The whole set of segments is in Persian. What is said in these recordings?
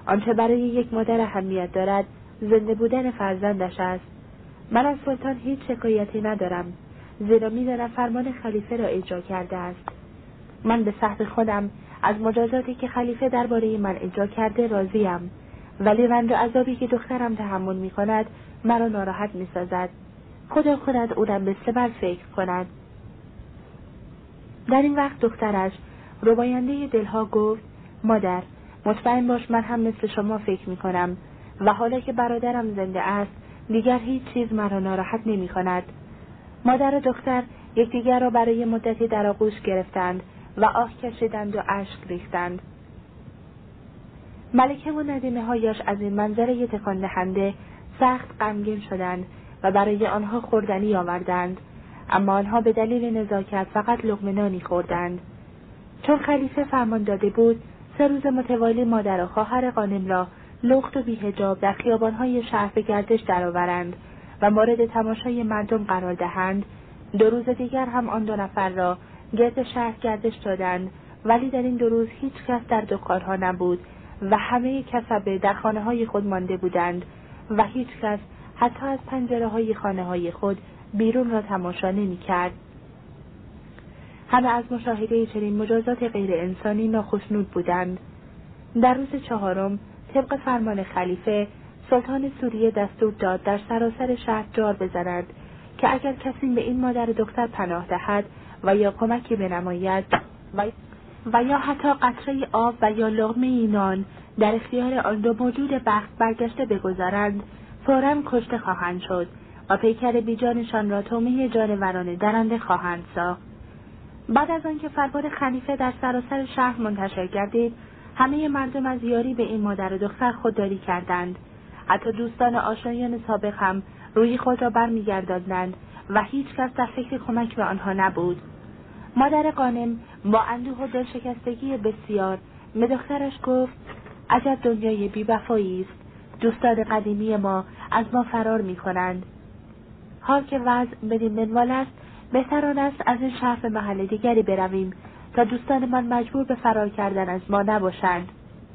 آنچه برای یک مادر اهمیت دارد زنده بودن فرزندش است. من از سلطان هیچ شکایتی ندارم، زیرا می‌دانم فرمان خلیفه را اجرا کرده است. من به سخت خودم از مجازاتی که خلیفه درباره من اجرا کرده راضیم، ولی رنج و عذابی که دخترم تحمل می‌کند مرا ناراحت می‌سازد. خدا خودت او را به صبر فکر کند. در این وقت دخترش رباینده دلها گفت: مادر، مطمئن باش من هم مثل شما فکر می‌کنم و حالا که برادرم زنده است دیگر هیچ چیز مرا ناراحت نمی‌کند. مادر و دختر یکدیگر را برای مدتی در آغوش گرفتند و آه کشیدند و اشک ریختند. ملکه و ندیمه‌هایش از این منظره تکان دهنده سخت غمگین شدند و برای آنها خوردنی آوردند، اما آنها به دلیل نزاکت فقط لقمه نانی خوردند. چون خلیفه فرمان داده بود 3 روز متوالی مادر و خواهر غانم را لخت و بی‌حجاب در خیابان‌های شهر به گردش درآورند و مورد تماشای مردم قرار دهند، 2 روز دیگر هم آن 2 نفر را گرد شهر گردش دادند، ولی در این 2 روز هیچ کس در دکان‌ها نبود و همه کسبه در خانه‌های خود مانده بودند و هیچ کس حتی از پنجره‌های خانه‌های خود بیرون را تماشا نمی‌کرد. همه از مشاهده چنین مجازات غیر انسانی ناخشنود بودند. در روز 4 طبق فرمان خلیفه، سلطان سوریه دستور داد در سراسر شهر جار بزنند که اگر کسی به این مادر دختر پناه دهد و یا کمکی بنماید و یا حتی قطره آب و یا لقمه نان در اختیار آن 2 موجود بخت برگشته بگذارند، فوراً کشته خواهند شد و پیکر بیجانشان را طعمه جانورانه درنده خواهند ساخت. بعد از آنکه فرمان خلیفه در سراسر شهر منتشر گردید، همه مردم از یاری به این مادر و دختر خودداری کردند. حتی دوستان آشنایان سابق هم روی خود را برمیگرداندند و هیچ کس در فکر کمک به آنها نبود. مادر غانم با اندوه و دلشکستگی بسیار به دخترش گفت: عجب دنیای بی‌وفایی است. دوستان قدیمی ما از ما فرار می‌کنند. حال که وضع بدین منوال است، بهتر آن است از این شهر به محل دیگری برویم تا دوستانمان مجبور به فرار کردن از ما نباشند.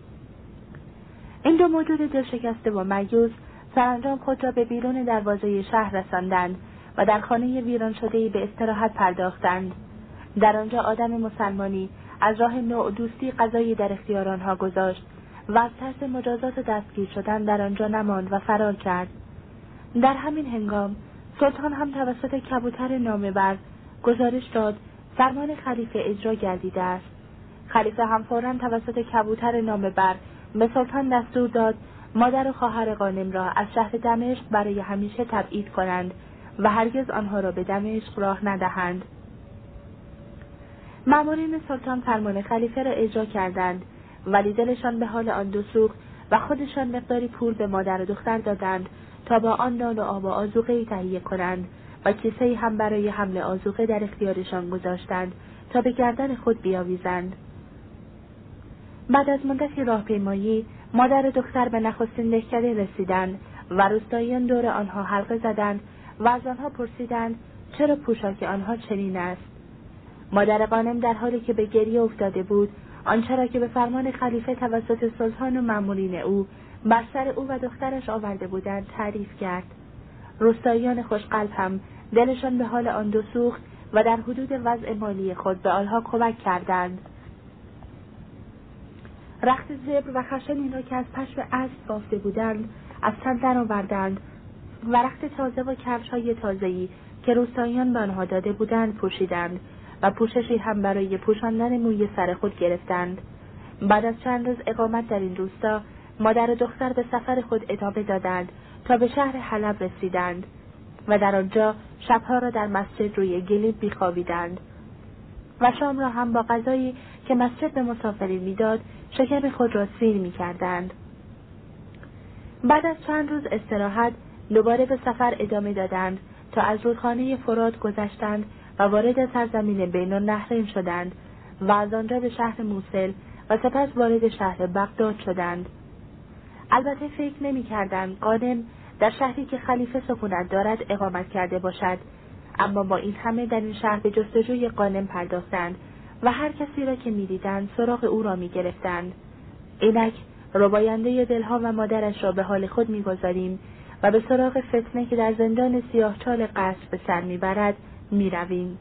این 2 موجود دلشکسته و مایوس سرانجام خود را به بیرون دروازه شهر رساندند و در خانه ویران شده‌ای به استراحت پرداختند. در آنجا آدم مسلمانی از راه نوع دوستی غذایی در اختیار آنها گذاشت و از ترس مجازات و دستگیر شدن در آنجا نماند و فرار کرد. در همین هنگام سلطان هم توسط کبوتر نامه‌بر گزارش داد فرمان خلیفه اجرا گردیده است. خلیفه هم فوراً توسط کبوتر نامه‌بر به سلطان دستور داد مادر و خواهر غانم را از شهر دمشق برای همیشه تبعید کنند و هرگز آنها را به دمشق راه ندهند. مامورین سلطان فرمان خلیفه را اجرا کردند، ولی دلشان به حال آن 2 سوخت و خودشان مقداری پول به مادر و دختر دادند تا با آن نان و آب و آذوقه‌ای تهیه کنند و کیسه‌ای هم برای حمل آذوقه در اختیارشان گذاشتند تا به گردن خود بیاویزند. بعد از مدتی راهپیمایی، مادر و دختر به نخستین دهکده رسیدند و روستاییان دور آنها حلقه زدند و از آنها پرسیدند چرا پوشاک آنها چنین است. مادر غانم در حالی که به گریه افتاده بود، آنچه را که به فرمان خلیفه توسط سلطان و مامورین او بر سر او و دخترش آورده بودند تعریف کرد. روستاییان خوشقلب هم دلشان به حال آن 2 سوخت و در حدود وضع مالی خود به آنها کمک کردند. رخت زبر و خشنی را که از پشم اسب بافته بودند از تن درآوردند و رخت تازه و کفش‌های تازه‌ای که روستاییان به آنها داده بودند پوشیدند و پوششی هم برای پوشاندن موی سر خود گرفتند. بعد از چند روز اقامت در این روستا، مادر و دختر به سفر خود ادامه دادند تا به شهر حلب رسیدند و در آنجا شبها را در مسجد روی گلیم بیخوابیدند و شام را هم با غذایی که مسجد به مسافرین میداد شکم خود را سیر می‌کردند. بعد از چند روز استراحت دوباره به سفر ادامه دادند تا از رودخانه فرات گذشتند و وارد سرزمین بین النهرین شدند و از آنجا به شهر موصل و سپس وارد شهر بغداد شدند. البته فکر نمی‌کردند غانم در شهری که خلیفه سکونت دارد اقامت کرده باشد، اما با این همه در این شهر به جستجوی غانم پرداختند و هر کسی را که می‌دیدند سراغ او را می‌گرفتند. اینک رباینده دلها و مادرش را به حال خود می‌گذاریم و به سراغ فتنه که در زندان سیاهچال قصر به سر می‌برد می‌رویم.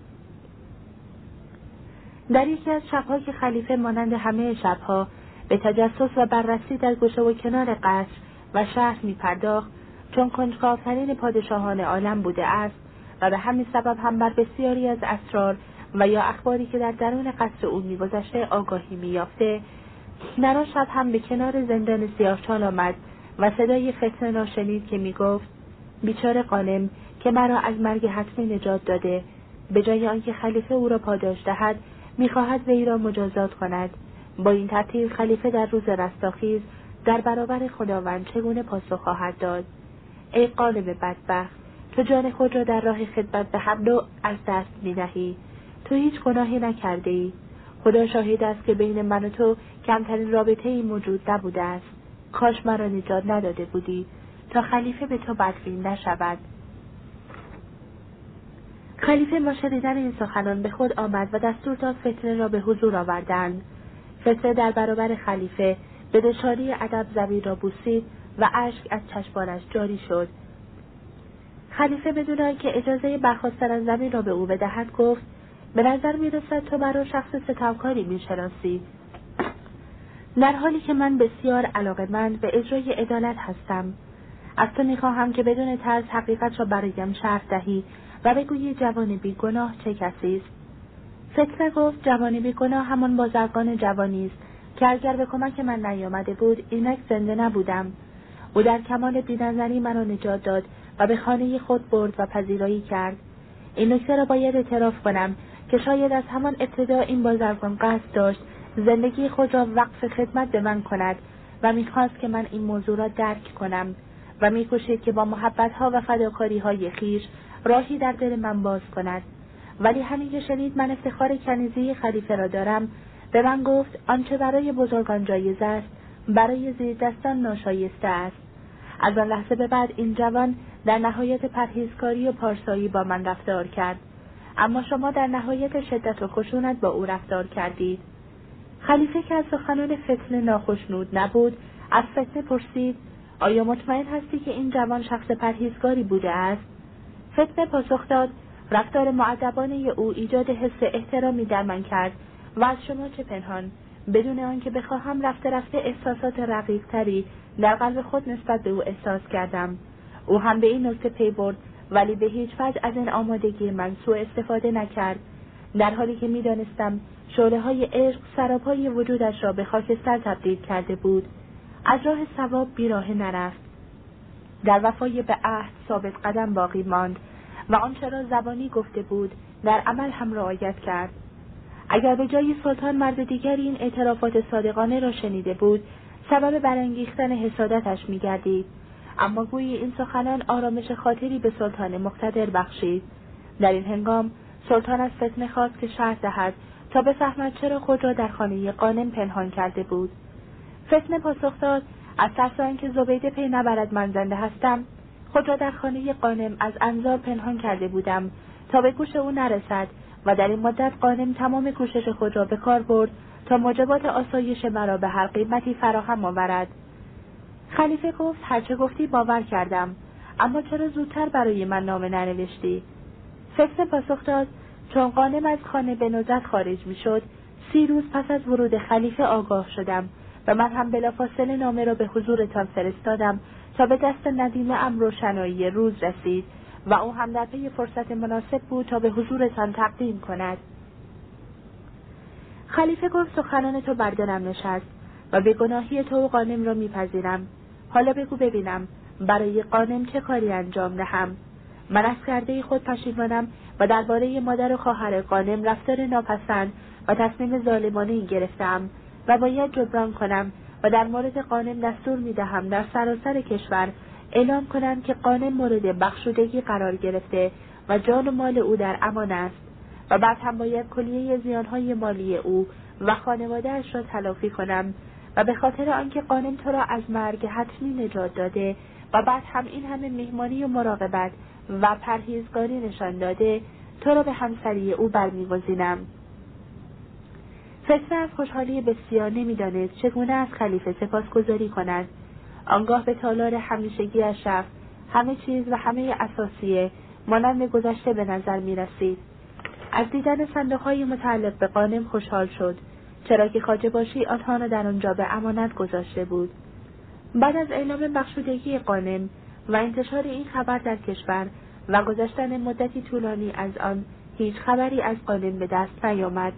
در یکی از شب‌ها که خلیفه مانند همه شب‌ها به تجسس و بررسی در گوشه و کنار قصر و شهر می‌پرداخت، چون کنجکاوترین پادشاهان عالم بوده است و به همین سبب هم بر بسیاری از اسرار و یا اخباری که در درون قصر او می‌گذشته آگاهی می‌یافته، در آن شب هم به کنار زندان سیاهچال آمد و صدای فتنه را شنید که می‌گفت: بیچاره غانم که مرا از مرگ حتمی نجات داده، به جای آنکه خلیفه او را پاداش دهد می‌خواهد وی را مجازات کند. با این ترتیب خلیفه در روز رستاخیز در برابر خداوند چگونه پاسخ خواهد داد؟ ای غانم بدبخت، تو جان خود را در راه خدمت به حمله از دست می‌دهی. تو هیچ گناهی نکرده‌ای. خدا شاهد است که بین من و تو کمترین رابطه‌ای موجود نبوده است. کاش مرا نجات نداده بودی تا خلیفه به تو بدبین نشود. خلیفه با شنیدن این سخنان به خود آمد و دستور داد فتنه را به حضور آوردند. فتنه در برابر خلیفه به نشانی ادب زمین را بوسید و اشک از چشمانش جاری شد. خلیفه بدون آنکه اجازه برخاستن از زمین را به او بدهد گفت: به نظر می‌رسد تو مرا شخص ستمکاری می‌شناسی، در حالی که من بسیار علاقه‌مند به اجرای عدالت هستم. از تو می‌خواهم که بدون ترس حقیقت را برایم شرح دهی و بگویی جوان بیگناه چه کسی است. فتنه گفت: جوان بیگناه همان بازرگان جوانی است که اگر به کمک من نیامده بود اینک زنده نبودم. او در کمال بی‌نظری مرا نجات داد و به خانه خود برد و پذیرایی کرد. این نکته را باید اعتراف کنم که شاید از همان ابتدا این بازرگان قصد داشت زندگی خود را وقف خدمت به من کند و می‌خواست که من این موضوع را درک کنم و می‌کوشید که با محبت‌ها و فداکاری‌های خویش راهی در دل من باز کند. ولی همین که شنید من افتخار کنیزی خلیفه را دارم، به من گفت آنچه برای بزرگان جایز است برای زیردستان ناشایسته است. از آن لحظه به بعد این جوان در نهایت پرهیزکاری و پارسایی با من رفتار کرد، اما شما در نهایت شدت و خشونت با او رفتار کردید. خلیفه که از سخنان فتنه ناخشنود نبود از فتنه پرسید: آیا مطمئن هستی که این جوان شخص پرهیزکاری بوده است؟ فتنه پاسخ داد: رفتار مؤدبانه او ایجاد حس احترامی در من کرد و از شما چه پنهان، بدون آنکه بخواهم رفته رفته احساسات رقیق‌تری در قلب خود نسبت به او احساس کردم. او هم به این نکته پی برد ولی به هیچ وجه از این آمادگی من سوء استفاده نکرد، در حالی که می‌دانستم شعله‌های عشق سراپای وجودش را به خاکستر تبدیل کرده بود. از راه صواب بیراه نرفت، در وفای به عهد ثابت قدم باقی ماند و آنچه را زبانی گفته بود در عمل هم رعایت کرد. اگر به جای سلطان مرد دیگری این اعترافات صادقانه را شنیده بود، سبب برانگیختن حسادتش می‌گردید، اما گویی این سخنان آرامش خاطری به سلطان مقتدر بخشید. در این هنگام سلطان از فتنه خواست که شرح دهد تا بفهمد چرا خود را در خانه غانم پنهان کرده بود. فتنه پاسخ داد: از ترس آنکه زبیده پی نبرد من زنده هستم، خود را در خانه غانم از انظار پنهان کرده بودم تا به گوش او نرسد و در این مدت غانم تمام کوشش خود را به کار برد تا موجبات آسایش مرا به هر قیمتی فراهم آورد. خلیفه گفت: هرچه گفتی باور کردم، اما چرا زودتر برای من نامه ننوشتی؟ فتنه پاسخ داد: چون غانم از خانه به ندرت خارج می شد، 30 روز پس از ورود خلیفه آگاه شدم و من هم بلافاصله نامه را به حضورتان فرستادم تا به دست ندیم امر و شنایی روز رسید و او هم در پی فرصت مناسب بود تا به حضورتان تقدیم کند. خلیفه گفت: سخنان تو بر دلم نشست و به گناهی تو و غانم را میپذیرم. حالا بگو ببینم برای غانم چه کاری انجام دهم؟ من از کرده خود پشیمانم و درباره مادر و خواهر غانم رفتار ناپسند و تصمیم ظالمانه‌ای گرفتم و باید جبران کنم و در مورد غانم دستور می‌دهم در سراسر کشور اعلام کنند که غانم مورد بخشودگی قرار گرفته و جان و مال او در امان است و بعد هم باید کلیه زیانهای مالی او و خانواده‌اش را تلافی کنم و به خاطر آنکه غانم تو را از مرگ حتمی نجات داده و بعد هم این همه مهمانی و مراقبت و پرهیزگاری نشان داده، تو را به همسری او برمی‌گزینم. فتنه از خوشحالی بسیار نمی‌دانست چگونه از خلیفه سپاسگزاری کند. آنگاه به تالار همیشگی‌اش رفت. همه چیز و همه اساسیه مانند گذشته به نظر می‌رسید. از دیدن صندوق‌های متعلق به غانم خوشحال شد، چرا که خواجه‌باشی آنها را در آنجا به امانت گذاشته بود. بعد از اعلام بخشودگی غانم و انتشار این خبر در کشور و گذشتن مدتی طولانی از آن، هیچ خبری از غانم به دست نیامد.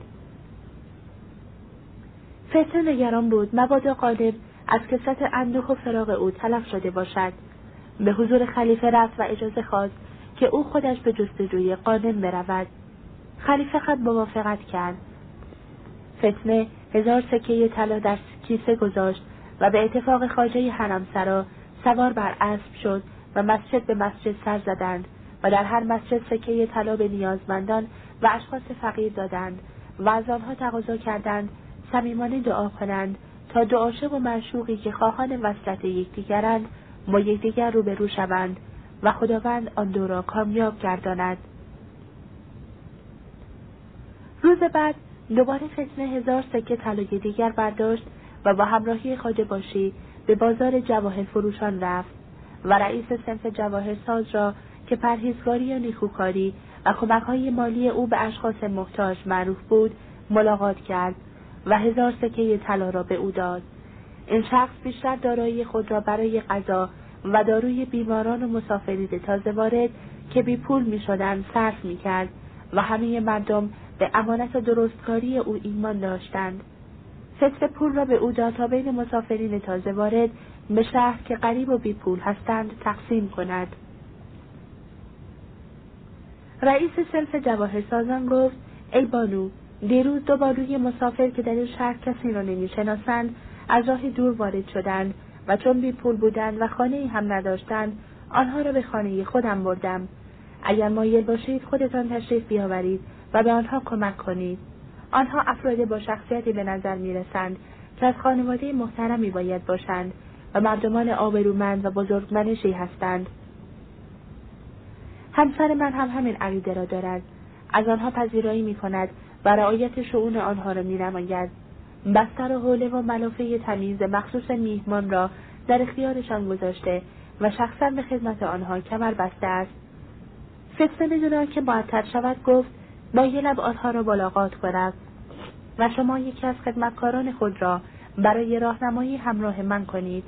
فتنه نگران بود مبادا غانم از کثرت اندوه و فراق او تلف شده باشد. به حضور خلیفه رفت و اجازه خواست که او خودش به جستجوی غانم برود. خلیفه خود موافقت کرد. فتنه 1000 سکه طلا در کیسه گذاشت و به اتفاق خواجه حرمسرا سوار بر اسب شد و مسجد به مسجد سر زدند و در هر مسجد سکه طلا به نیازمندان و اشخاص فقیر دادند و از آنها تقاضا کردند صمیمانه دعا کنند تا دو عاشق و معشوقی که خواهان وصلت یکدیگرند با یکدیگر روبرو شوند و خداوند آن دو را کامیاب گرداند. روز بعد دوباره فتنه 1000 سکه طلای دیگر برداشت و با همراهی خواجه‌باشی به بازار جواهر فروشان رفت و رئیس صنف جواهرساز را که پرهیزگاری و نیکوکاری و کمک‌های مالی او به اشخاص محتاج معروف بود ملاقات کرد و 1000 سکه طلا را به او داد. این شخص بیشتر دارایی خود را برای غذا و داروی بیماران و مسافرین تازه وارد که بی پول می‌شدند صرف می‌کرد و همه مردم به امانت و درستکاری او ایمان داشتند. فتنه پول را به او داد تا بین مسافرین تازه وارد به شهر که غریب و بی پول هستند تقسیم کند. رئیس صنف جواهرسازان گفت: ای بانو، دیروز 2 بانوی مسافر که در این شهر کسی را نمی‌شناسند از راه دور وارد شدند و چون بی پول بودند و خانه‌ای هم نداشتند آنها را به خانه خودم بردم. اگر مایل باشید خودتان تشریف بیاورید و به آنها کمک کنید. آنها افراد با شخصیتی به نظر می‌رسند که از خانواده محترمی باید باشند و مردمان آبرومند و بزرگمنشی هستند. همسر من هم همین عقیده را دارد. از آنها پذیرایی می‌کند و رعایت شؤون آنها را می‌نماید. بستر و حوله و ملافه تمیز مخصوص میهمان را در اختیارشان گذاشته و شخصا به خدمت آنها کمر بسته است. فتنه بدون که معطل شود گفت: باید آنها را ملاقات کند و شما یکی از خدمتکاران خود را برای راهنمایی همراه من کنید.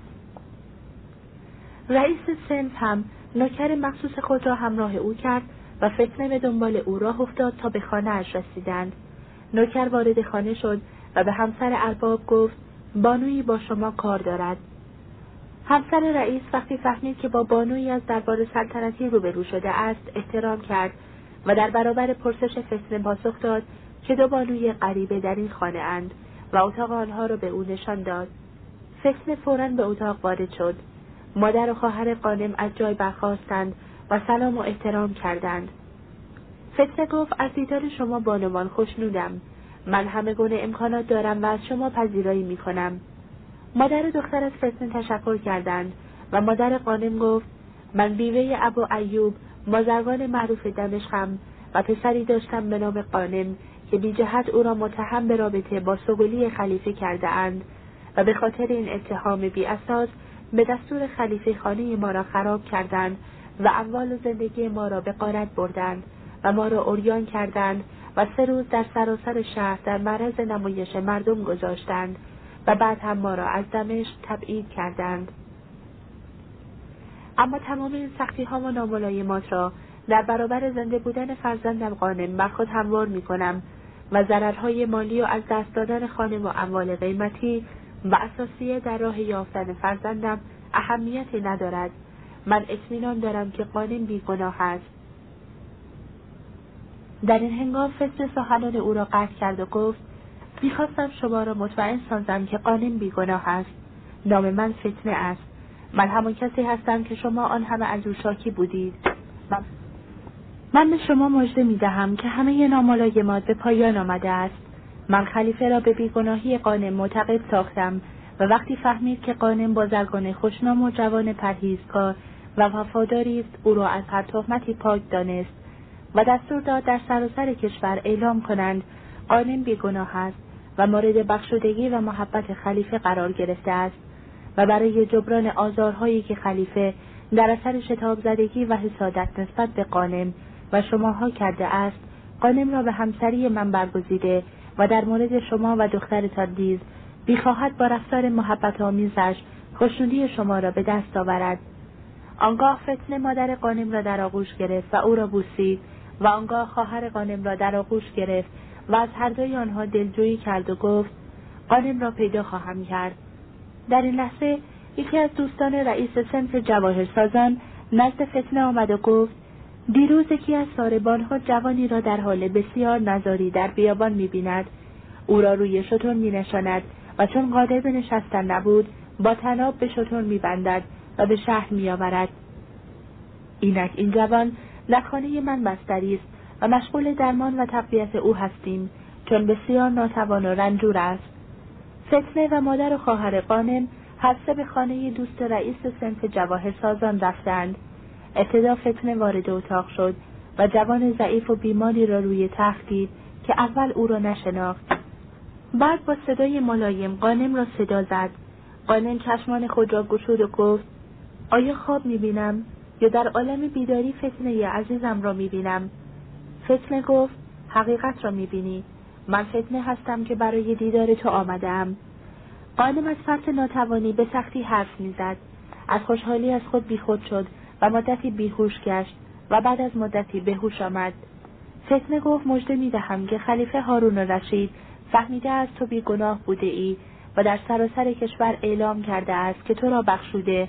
رئیس صنف هم نوکر مخصوص خود را همراه او کرد و فتنه به دنبال او راه افتاد تا به خانه اش رسیدند. نوکر وارد خانه شد و به همسر ارباب گفت: بانویی با شما کار دارد. همسر رئیس وقتی فهمید که با بانویی از دربار سلطنتی روبرو شده است احترام کرد و در برابر پرسش فتنه پاسخ داد که 2 بانوی غریبه در این خانه اند و اتاق آنها را به او نشان داد. فتنه فوراً به اتاق وارد شد. مادر و خواهر غانم از جای برخاستند و سلام و احترام کردند. فتنه گفت: از دیدار شما بانوان خوشنودم. من همه گونه امکانات دارم و از شما پذیرایی می کنم. مادر و دختر از فتنه تشکر کردند و مادر غانم گفت: من بیوه ابو ایوب بازرگان معروف دمشقم و پسری داشتم به نام غانم که بی جهت او را متهم به رابطه با سگلی خلیفه کرده اند و به خاطر این اتهام بی اساس به دستور خلیفه خانه ما را خراب کردند و اموال و زندگی ما را به غارت بردند و ما را عریان کردند و 3 روز در سراسر شهر در معرض نمایش مردم گذاشتند و بعد هم ما را از دمشق تبعید کردند. اما تمام این سختی‌ها و ناملایمات را در برابر زنده بودن فرزندم غانم بر خود هموار می‌کنم و ضررهای مالی و از دست دادن خانه و اموال قیمتی و اساسیه در راه یافتن فرزندم اهمیتی ندارد. من اطمینان دارم که غانم بی‌گناه است. در این هنگام فتنه سخنان او را قطع کرد و گفت: می‌خواستم شما را مطمئن سازم که غانم بی‌گناه است. نام من فتنه است. من همان کسی هستم که شما آن همه از او شاکی بودید. من به شما مژده می‌دهم که همه ناملایمات به پایان آمده است. من خلیفه را به بی‌گناهی غانم معتقد ساختم و وقتی فهمید که غانم بازرگان خوشنام و جوان پرهیزکار و وفاداری است او را از هر تهمتی پاک دانست و دستور داد در سراسر کشور اعلام کنند غانم بی‌گناه است و مورد بخشودگی و محبت خلیفه قرار گرفته است و برای جبران آزارهایی که خلیفه در اثر شتاب زدگی و حسادت نسبت به غانم و شماها کرده است، غانم را به همسری من برگزیده و در مورد شما و دخترتان نیز بی‌خواهد با رفتار محبت آمیزش خوشنودی شما را به دست آورد. آنگاه فتنه مادر غانم را در آغوش گرفت و او را بوسید و آنگاه خواهر غانم را در آغوش گرفت و از هر دوی آنها دلجویی کرد و گفت غانم را پیدا خواهم کرد. در این لحظه یکی از دوستان رئیس صنف جواهرسازان نزد فتنه آمد و گفت دیروز یکی از ساربانها جوانی را در حال بسیار نزاری در بیابان می‌بیند. او را روی شتر می‌نشاند و چون قادر به نشستن نبود با طناب به شتر می‌بندد و به شهر می‌آورد. اینک این جوان در خانه من بستری است و مشغول درمان و تقویت او هستیم، چون بسیار ناتوان و رنجور است. فتنه و مادر و خواهر غانم هر سه به خانه دوست رئیس صنف جواهرسازان رفتند. ابتدا فتنه وارد اتاق شد و جوان ضعیف و بیماری را روی تخت دید که اول او را نشناخت. بعد با صدای ملایم غانم را صدا زد. غانم چشمان خود را گشود و گفت آیا خواب می‌بینم یا در عالم بیداری فتنه عزیزم را می‌بینم؟ فتنه گفت حقیقت را می‌بینی. من فتنه هستم که برای دیدار تو آمدم. غانم از فرط ناتوانی به سختی حرف می‌زد. از خوشحالی از خود بیخود شد و مدتی بیهوش گشت و بعد از مدتی به هوش آمد. فتنه گفت مژده می‌دهم که خلیفه هارون الرشید فهمیده از تو بیگناه بوده ای و در سراسر کشور اعلام کرده است که تو را بخشوده،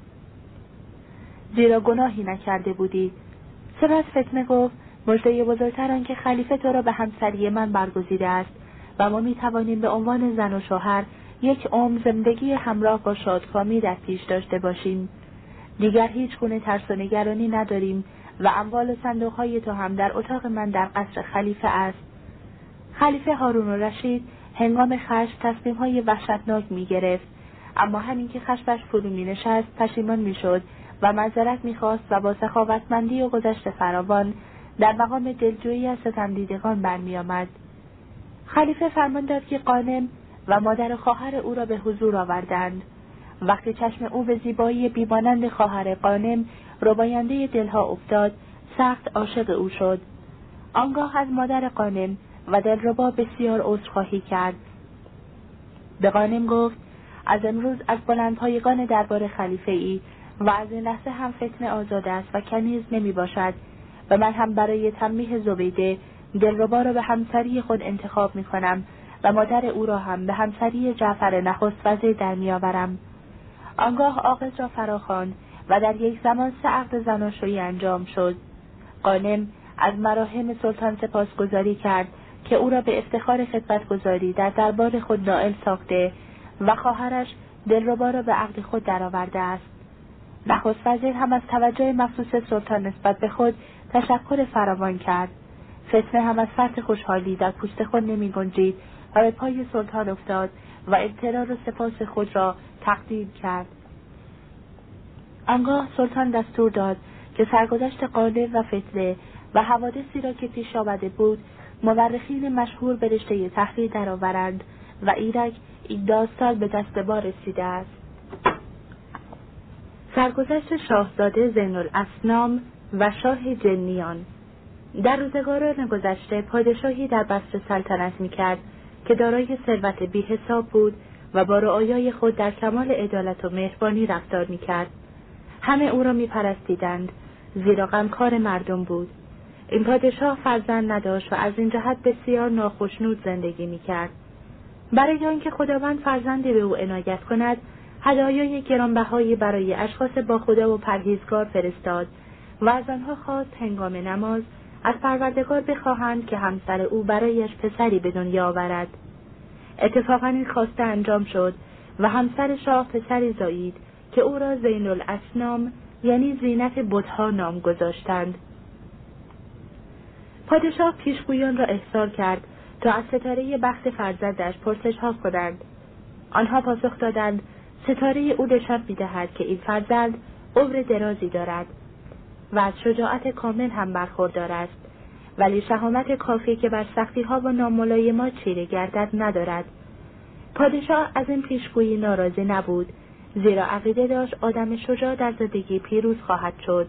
زیرا گناهی نکرده بودی. سپس فتنه گفت مژده بزرگتر آن که خلیفه تو را به همسری من برگزیده است و ما می‌توانیم به عنوان زن و شوهر یک عمر زندگی همراه با شادکامی در پیش داشته باشیم. دیگر هیچ گونه ترس و نگرانی نداریم و اموال و صندوق‌های تو هم در اتاق من در قصر خلیفه است. خلیفه هارون الرشید هنگام خشم تصمیم‌های وحشتناک می‌گرفت، اما همین که خشمش فرو می‌نشست پشیمان می‌شد و معذرت می‌خواست و با سخاوتمندی و گذشت فراوان در مقام دلجویی از ستمدیدگان برمی‌آمد. خلیفه فرمان داد که غانم و مادر و خواهر او را به حضور آوردند. وقتی چشم او به زیبایی بیمانند خواهر غانم رباینده دلها افتاد، سخت عاشق او شد. آنگاه از مادر غانم و دلربا بسیار عذرخواهی کرد. به غانم گفت از امروز از بلندپایگان دربار خلیفه ای و از این لحظه هم فتنه آزاد است و کنیز نمی باشد و من هم برای تنبیه زبیده دلربا را به همسری خود انتخاب می کنم و مادر او را هم به همسری جعفر نخست وزیر در می آورم. آنگاه عاقد را فراخواند و در یک زمان 3 عقد زناشویی انجام شد. غانم از مراهم سلطان سپاسگزاری کرد که او را به افتخار خدمتگزاری در دربار خود نائل ساخته و خواهرش دلربا را به عقد خود درآورده است. نخست وزیر هم از توجه مخصوص سلطان نسبت به خود تشکر فراوان کرد. فتنه هم از فرط خوشحالی در پوست خود نمی گنجید و به پای سلطان افتاد و ابتلال و سپاس خود را تقدیم کرد. آنگاه سلطان دستور داد که سرگذشت غانم و فتنه و حوادثی را که پیش آمده بود مورخین مشهور به رشته تحریر درآورند و ایرج این داستان به دست ما رسیده است. سرگذشت شاهزاده زین‌الاسنام و شاه جنیان. در روزگاران گذشته پادشاهی در بصره سلطنت می‌کرد که دارای ثروت بی‌حساب بود و با رعایای خود در کمال عدالت و مهربانی رفتار می‌کرد. همه او را می‌پرستیدند زیرا غمخوار مردم بود. این پادشاه فرزند نداشت و از این جهت بسیار ناخشنود زندگی می‌کرد. برای آنکه خداوند فرزندی به او عنایت کند، هدایای گرانبهایی برای اشخاص با خدا و پرهیزگار فرستاد و از آنها خواست هنگام نماز از پروردگار بخواهند که همسر او برایش پسری به دنیا آورد. اتفاقاً این خواسته انجام شد و همسر شاه پسری زایید که او را زین‌الاسنام یعنی زینت بت‌ها نام گذاشتند. پادشاه پیشگویان را احضار کرد تا از ستاره بخت فرزندش پرسش‌ها کنند. آنها پاسخ دادند ستاره او نشان می‌دهد که این فرزند عمر درازی دارد و از شجاعت کامل هم برخوردار است ولی شهامت کافی که بر سختی‌ها و ناملایمات چیره گردد ندارد. پادشاه از این پیشگویی ناراضی نبود، زیرا عقیده داشت آدم شجاع در زندگی پیروز خواهد شد.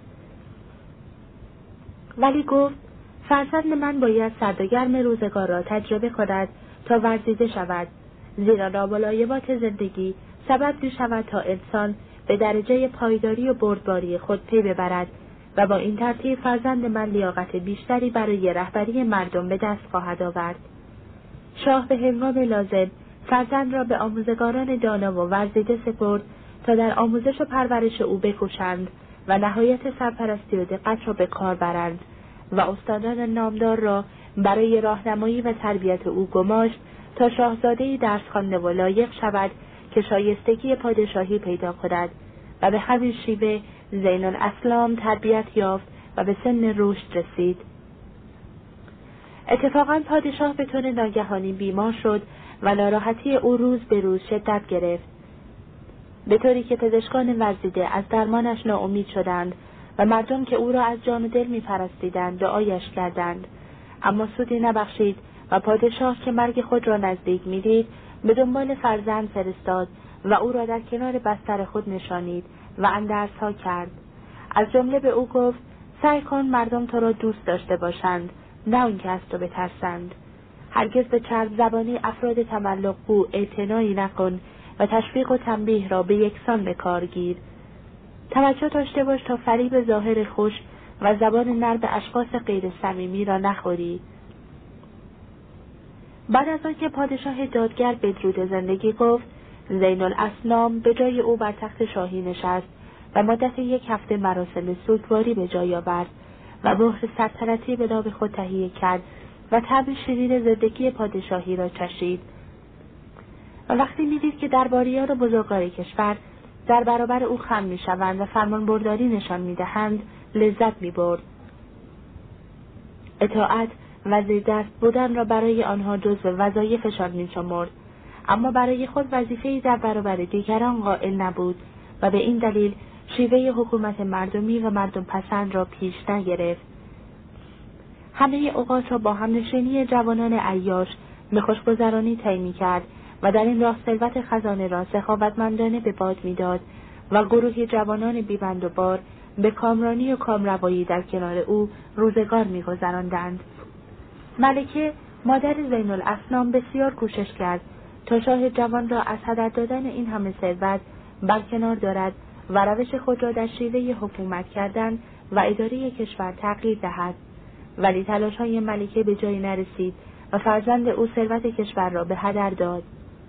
ولی گفت فرزند من باید سرد و گرم روزگار را تجربه کند تا ورزیده شود، زیرا ناملایمات زندگی سبب می شود تا انسان به درجه پایداری و بردباری خود پی ببرد و با این ترتیب فرزند من لیاقت بیشتری برای رهبری مردم به دست خواهد آورد. شاه به هنگام لازم فرزند را به آموزگاران دانا و ورزیده سپرد تا در آموزش و پرورش او بکوشند و نهایت سرپرستی و دقت را به کار برند و استادان نامدار را برای راهنمایی و تربیت او گماشت تا شاهزاده‌ای درس خوانده و لایق شود که شایستگی پادشاهی پیدا کند و به همین شیوه زین الاسلام تربیت یافت و به سن رشد رسید. اتفاقاً پادشاه به طور ناگهانی بیمار شد و ناراحتی او روز به روز شدت گرفت، به طوری که پزشکان ورزیده از درمانش ناامید شدند و مردم که او را از جان و دل می‌پرستیدند دعایش کردند، اما سودی نبخشید و پادشاه که مرگ خود را نزدیک می‌دید به دنبال فرزند فرستاد و او را در کنار بستر خود نشانید و اندرس‌ها کرد. از جمله به او گفت سعی کن مردم تو را دوست داشته باشند، نه آنکه از تو بترسند. هرگز به چرب زبانی افراد تملق‌گو اعتنایی نکن و تشویق و تنبیه را به یکسان به کار گیر. توجه داشته باش تا فریب ظاهر خوش و زبان نرم به اشخاص غیر صمیمی را نخوری. بعد از آنکه پادشاه دادگر بدرود زندگی گفت، زین الاسلام به جای او بر تخت شاهی نشست و مدت 1 هفته مراسم سوگواری به جای آورد و مهر سلطنتی به نام خود تهیه کرد و طعم شیرین زندگی پادشاهی را چشید. و وقتی می‌دید که درباریان و بزرگان کشور در برابر او خم می‌شوند و فرمانبرداری نشان می‌دهند، لذت می‌برد. اطاعت و زیردست بودن را برای آنها جزو وظایفشان می‌شمرد، اما برای خود وظیفه‌ای در برابر دیگران قائل نبود و به این دلیل شیوه حکومت مردمی و مردم پسند را پیش نگرفت. همه اوقات را با همنشینی جوانان عیاش به خوشگذرانی طی می‌کرد و در این راه ثروت خزانه را سخاوتمندانه به باد می‌داد و گروهی جوانان بی‌بند و بار به کامرانی و کامروایی در کنار او روزگار می‌گذراندند. ملکه مادر زین الاسلام بسیار کوشش کرد تا شاه جوان را از هدر دادن این همه ثروت برکنار دارد و روش خود را در شیوه حکومت کردن و اداره کشور تغییر دهد، ولی تلاش‌های ملکه به جایی نرسید و فرزند او ثروت کشور را به هدر داد.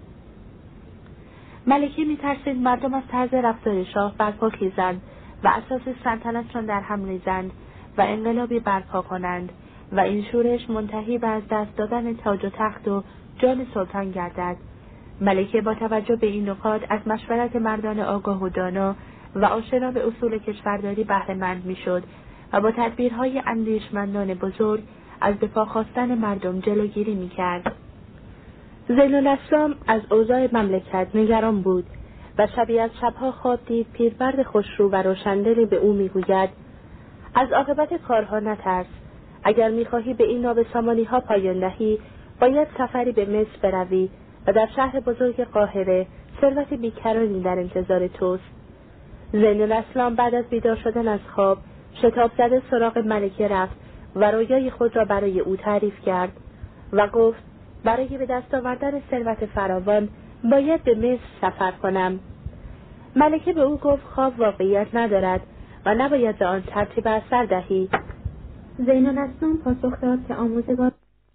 ملکه می‌ترسید مردم از طرز رفتار شاه برپا خیزند و اساس سلطنتشان در هم ریزند و انقلابی برپا کنند و این شورش منتهی به از دست دادن تاج و تخت و جان سلطان گردد. ملکه با توجه به این نکات از مشورت مردان آگاه و دانا و آشنا به اصول کشورداری بهره‌مند می‌شد و با تدبیرهای اندیشمندان بزرگ از دفاع خواستن مردم جلوگیری می‌کرد. زین الاسلام از اوضاع مملکت نگران بود و شبی از شبها خواب دید پیرمرد خوشرو و روشندلی به او می‌گوید از عاقبت کارها نترس. اگر می‌خواهی به این نابسامانی‌ها پایان دهی، باید سفری به مصر بروی و در شهر بزرگ قاهره ثروت بیکرانی در انتظار توست. زین الاسلام بعد از بیدار شدن از خواب شتاب زده سراغ ملکه رفت و رویای خود را برای او تعریف کرد و گفت برای به دست آوردن ثروت فراوان باید به مصر سفر کنم. ملکه به او گفت خواب واقعیت ندارد و نباید به آن ترتیب اثر دهی. زین الاسلام پاسخ داد که آموزگار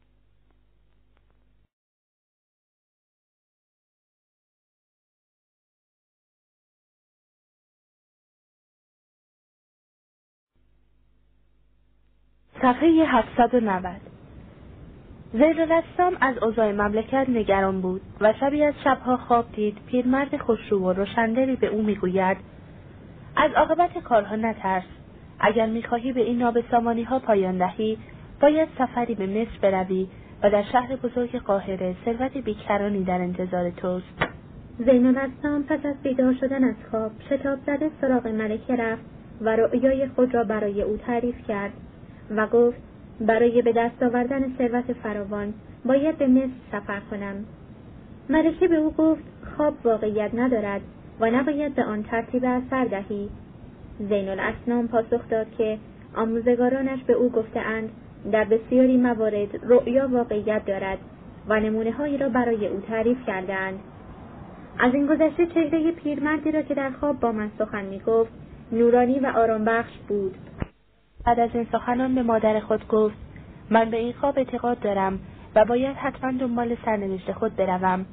صفحه 790. زین الاسلام از اوضاع مملکت نگران بود و شبی از شبها خواب دید پیرمرد خوشرو و روشندلی به او میگوید از عاقبت کارها نترس. اگر میخواهی به این نابسامانی‌ها پایان دهی، باید سفری به مصر بروی و در شهر بزرگ قاهره ثروت بیکرانی در انتظار توست. زین الاسلام پس از بیدار شدن از خواب شتاب زده سراغ ملکه رفت و رؤیای خود را برای او تعریف کرد و گفت برای به دست آوردن ثروت فراوان باید به مصر سفر کنم. ملکه به او گفت خواب واقعیت ندارد و نباید به آن ترتیب اثر دهی. زین الاسنام پاسخ داد که آموزگارانش به او گفته‌اند در بسیاری موارد رؤیا واقعیت دارد و نمونه‌هایی را برای او تعریف کردند. از این گذشته چهره پیرمردی را که در خواب با من سخن می‌گفت نورانی و آرام بخش بود. بعد از این سخنان به مادر خود گفت من به این خواب اعتقاد دارم و باید حتما دنبال سرنوشت خود بروم.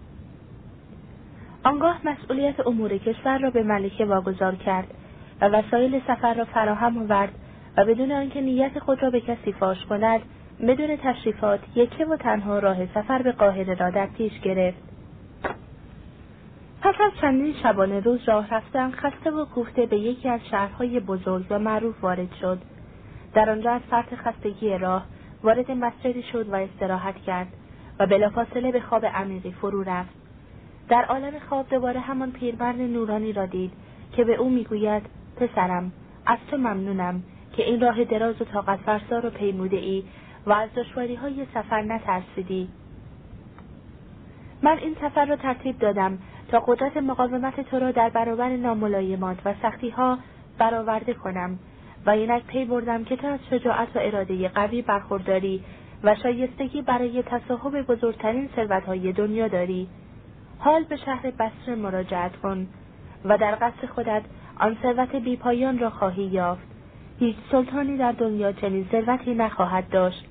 آنگاه مسئولیت امور کشور را به ملکه واگذار کرد و وسایل سفر را فراهم آورد و بدون آنکه نیت خود را به کسی فاش کند بدون تشریفات یکه و تنها راه سفر به قاهره را در پیش گرفت. پس از چندین شبانه روز راه رفتن خسته و کوفته به یکی از شهرهای بزرگ و معروف وارد شد. در آنجا از فرط خستگی راه وارد مسجدی شد و استراحت کرد و بلافاصله به خواب عمیقی فرو رفت. در عالم خواب دوباره همان پیرمرد نورانی را دید که به او میگوید پسرم از تو ممنونم که این راه دراز و طاقت فرسا را پیموده ای و از دشواری‌های سفر نترسیدی. من این سفر را ترتیب دادم تا قدرت مقاومت تو را در برابر ناملایمات و سختی‌ها برآورده کنم و اینک پی بردم که تو از شجاعت و اراده قوی برخورداری و شایستگی برای تصاحب بزرگترین ثروت‌های دنیا داری. حال به شهر بصره مراجعت کن و در قصر خودت آن ثروت بی‌پایان را خواهی یافت. هیچ سلطانی در دنیا چنین ثروتی نخواهد داشت.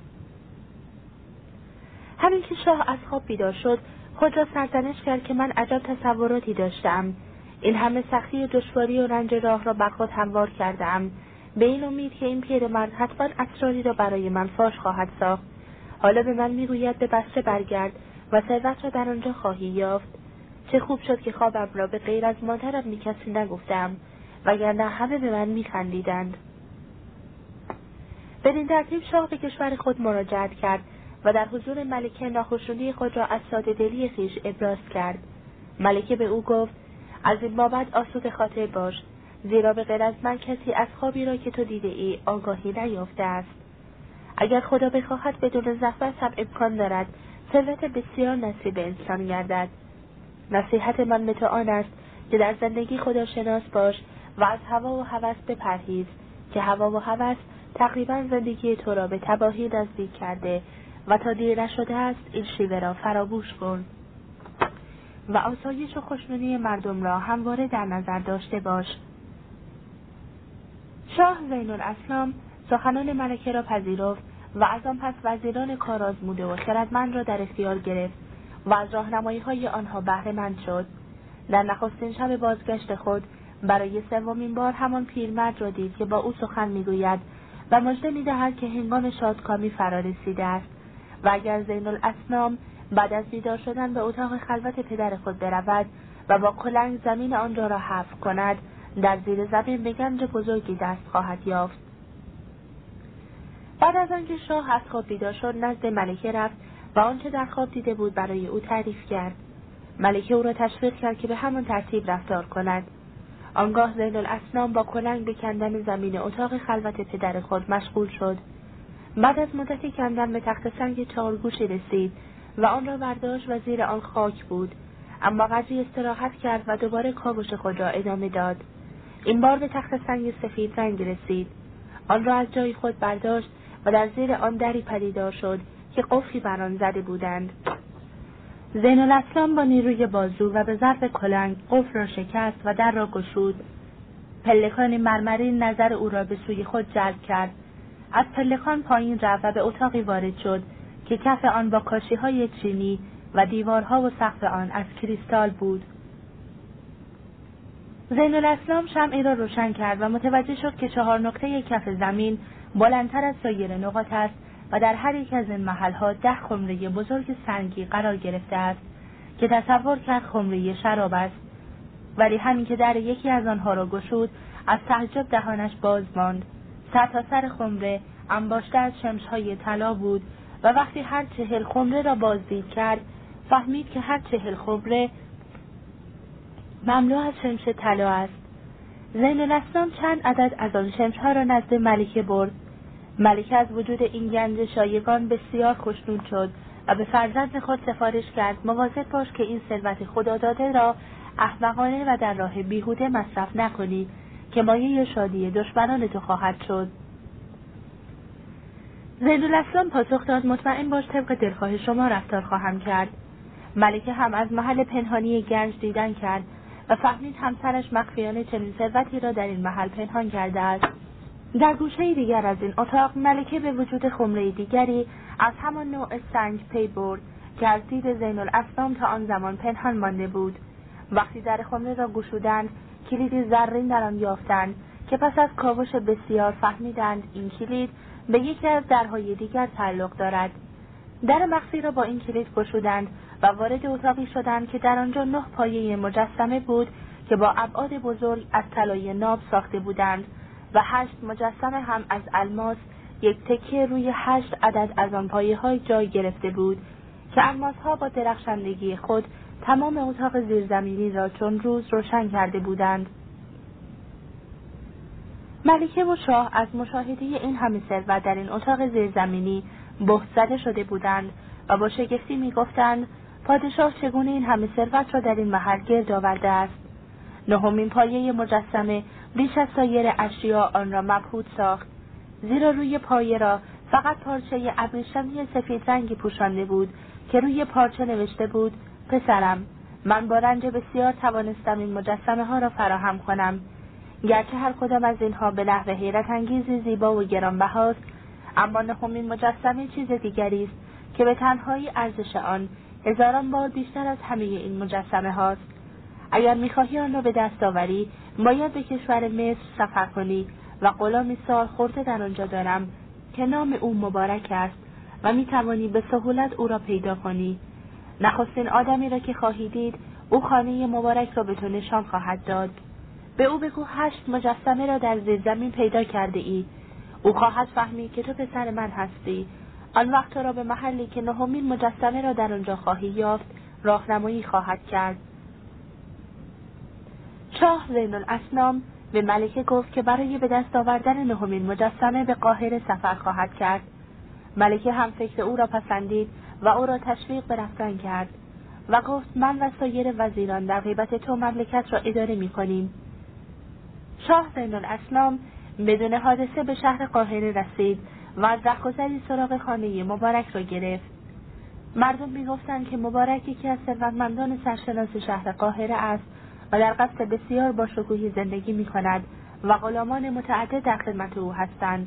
همین که شاه از خواب بیدار شد خود را سرزنش کرد که من عجب تصوراتی داشتم. این همه سختی و دشواری و رنج راه را بر خود هموار کردم به این امید که این پیرمرد حتما اسراری را برای من فاش خواهد ساخت. حالا به من میگوید به بصره برگرد و ثروت را در آنجا خواهی یافت. چه خوب شد که خوابم را به غیر از مادرم کسی نگفتم وگرنه همه به من میخندیدند. بدین ترتیب شاه به کشور خود مراجعت کرد و در حضور ملکه ناخوشنودی خود را از ساده دلی خویش ابراز کرد. ملکه به او گفت از این بابت آسوده خاطر باش، زیرا به غیر از من کسی از خوابی را که تو دیده ای آگاهی نیافته است. اگر خدا بخواهد بدون زحمت هم امکان دارد ثروت بسیار نصیب انسان گردد. نصیحت من به تو آن است که در زندگی خدا شناس باش و از هوا و هوس بپرهیز که هوا و هوس تقریبا زندگی تو را به تباهی نزدیک کرده و تا دیر نشده است این شیوه را فراموش کن و آسایش و خوشنودی مردم را همواره در نظر داشته باش. شاه زین الاسلام سخنان ملکه را پذیرفت و از آن پس وزیران کارآزموده و خردمند را در اختیار گرفت و از راهنمایی‌های آنها بهره مند شد. در نخستین شب بازگشت خود برای سومین بار همان پیرمرد را دید که با او سخن می‌گوید و مژده می‌دهد که هنگام شادکامی فرا رسیده است و اگر زین الاسلام بعد از بیدار شدن به اتاق خلوت پدر خود برود و با کلنگ زمین آنجا را حفر کند در زیر زمین به گنج بزرگی دست خواهد یافت. بعد از آنکه شاه از خواب بیدار شد نزد ملکه رفت و آنچه در خواب دیده بود برای او تعریف کرد. ملکه او را تشویق کرد که به همان ترتیب رفتار کند. آنگاه زین الاسلام با کلنگ به کندن زمین اتاق خلوت پدر خود مشغول شد. بعد از مدتی کندن به تخت سنگ 4 گوشی رسید و آن را برداشت و زیر آن خاک بود، اما قدری استراحت کرد و دوباره کاوش خود را ادامه داد. این بار به تخت سنگ سفید رنگ رسید. آن را از جای خود برداشت و در زیر آن دری پدیدار شد که قفلی بر آن زده بودند. زین الاسلام با نیروی بازو و به ضرب کلنگ قفل را شکست و در را گشود. پلکان مرمرین نظر او را به سوی خود جلب کرد. از پلکان پایین رفت و به اتاقی وارد شد که کف آن با کاشی‌های چینی و دیوارها و سقف آن از کریستال بود. زین الاسلام شمعی را روشن کرد و متوجه شد که 4 نقطه کف زمین بلندتر از سایر نقاط است و در هر یک از این محل‌ها 10 خمره بزرگ سنگی قرار گرفته است که تصور کرد خمره شراب است. ولی همین که در یکی از آنها را گشود از تعجب دهانش باز ماند. سر تا سر خمره انباشته از شمش‌های طلا بود و وقتی هر 40 خمره را بازدید کرد فهمید که هر 40 خمره مملو از شمش طلا است. زین الاسلام چند عدد از آن شمش‌ها را نزد ملکه برد. ملکه از وجود این گنج شایگان بسیار خوشنود شد و به فرزند خود سفارش کرد مواظب باش که این ثروت خدا داده را احمقانه و در راه بیهوده مصرف نکنی که مایه شادی دشمنان تو خواهد شد. زینالاسلام پاسخ داد مطمئن باش طبق دلخواه شما رفتار خواهم کرد. ملکه هم از محل پنهانی گنج دیدن کرد و فهمید همسرش مخفیانه چنین ثروتی را در این محل پنهان کرده است. در گوشه دیگر از این اتاق ملکه به وجود خمره دیگری از همان نوع سنگ پی برد که از دید زینالاسلام تا آن زمان پنهان مانده بود. وقتی در خمره را گشودند کلیدی زرین در آن یافتند که پس از کاوش بسیار فهمیدند این کلید به یکی از درهای دیگر تعلق دارد. در مخفی را با این کلید گشودند و وارد اتاقی شدند که در آنجا 9 پایه مجسمه بود که با ابعاد بزرگ از طلای ناب ساخته بودند و 8 مجسمه هم از الماس یک تکه روی 8 عدد از آن پایه‌های جای گرفته بود که الماس‌ها با درخشندگی خود تمام اتاق زیرزمینی را چون روز روشن کرده بودند. ملکه و شاه از مشاهده این همه ثروت در این اتاق زیرزمینی بهت‌زده شده بودند و با شگفتی می‌گفتند پادشاه چگونه این همه ثروت را در این محل گرد آورده است. 9مین پایه مجسمه بیش از سایر اشیا آن را مبهوت ساخت، زیرا روی پایه را فقط پارچه ابریشمی سفید رنگی پوشانده بود که روی پارچه نوشته بود پسرم، من با رنج بسیار توانستم این مجسمه ها را فراهم کنم. گرچه هر کدام از اینها به نحو حیرت انگیزی زیبا و گرانبهاست، اما 9مین مجسمه چیز دیگری است که به تنهایی ارزش آن هزاران بار بیشتر از همه این مجسمه هاست. اگر می‌خواهی آن را به دست آوری، باید به کشور مصر سفر کنی و غلامی سال خورده در آنجا دارم که نام او مبارک است و می‌توانی به سهولت او را پیدا کنی. نخستین آدمی را که خواهی دید، او خانه مبارک را به تو نشان خواهد داد. به او بگو 8 مجسمه را در زیر زمین پیدا کرده ای. او خواهد فهمید که تو پسر من هستی. آن وقت تو را به محلی که 9مین مجسمه را در آنجا خواهی یافت راهنمایی خواهد کرد. شاه زینالاسلام به ملکه گفت که برای به دست آوردن 9مین مجسمه به قاهره سفر خواهد کرد. ملکه هم فکر او را پسندید و او را تشویق به رفتن کرد و گفت من و سایر وزیران در غیبت تو مملکت را اداره می کنیم. شاه زینالاسلام بدون حادثه به شهر قاهره رسید و از رهگذری سراغ خانه مبارک را گرفت. مردم می گفتند که مبارک یکی از ثروتمندان سرشناس شهر قاهره است و در قصر بسیار با شکوهی زندگی می کند و غلامان متعدد در خدمت او هستند.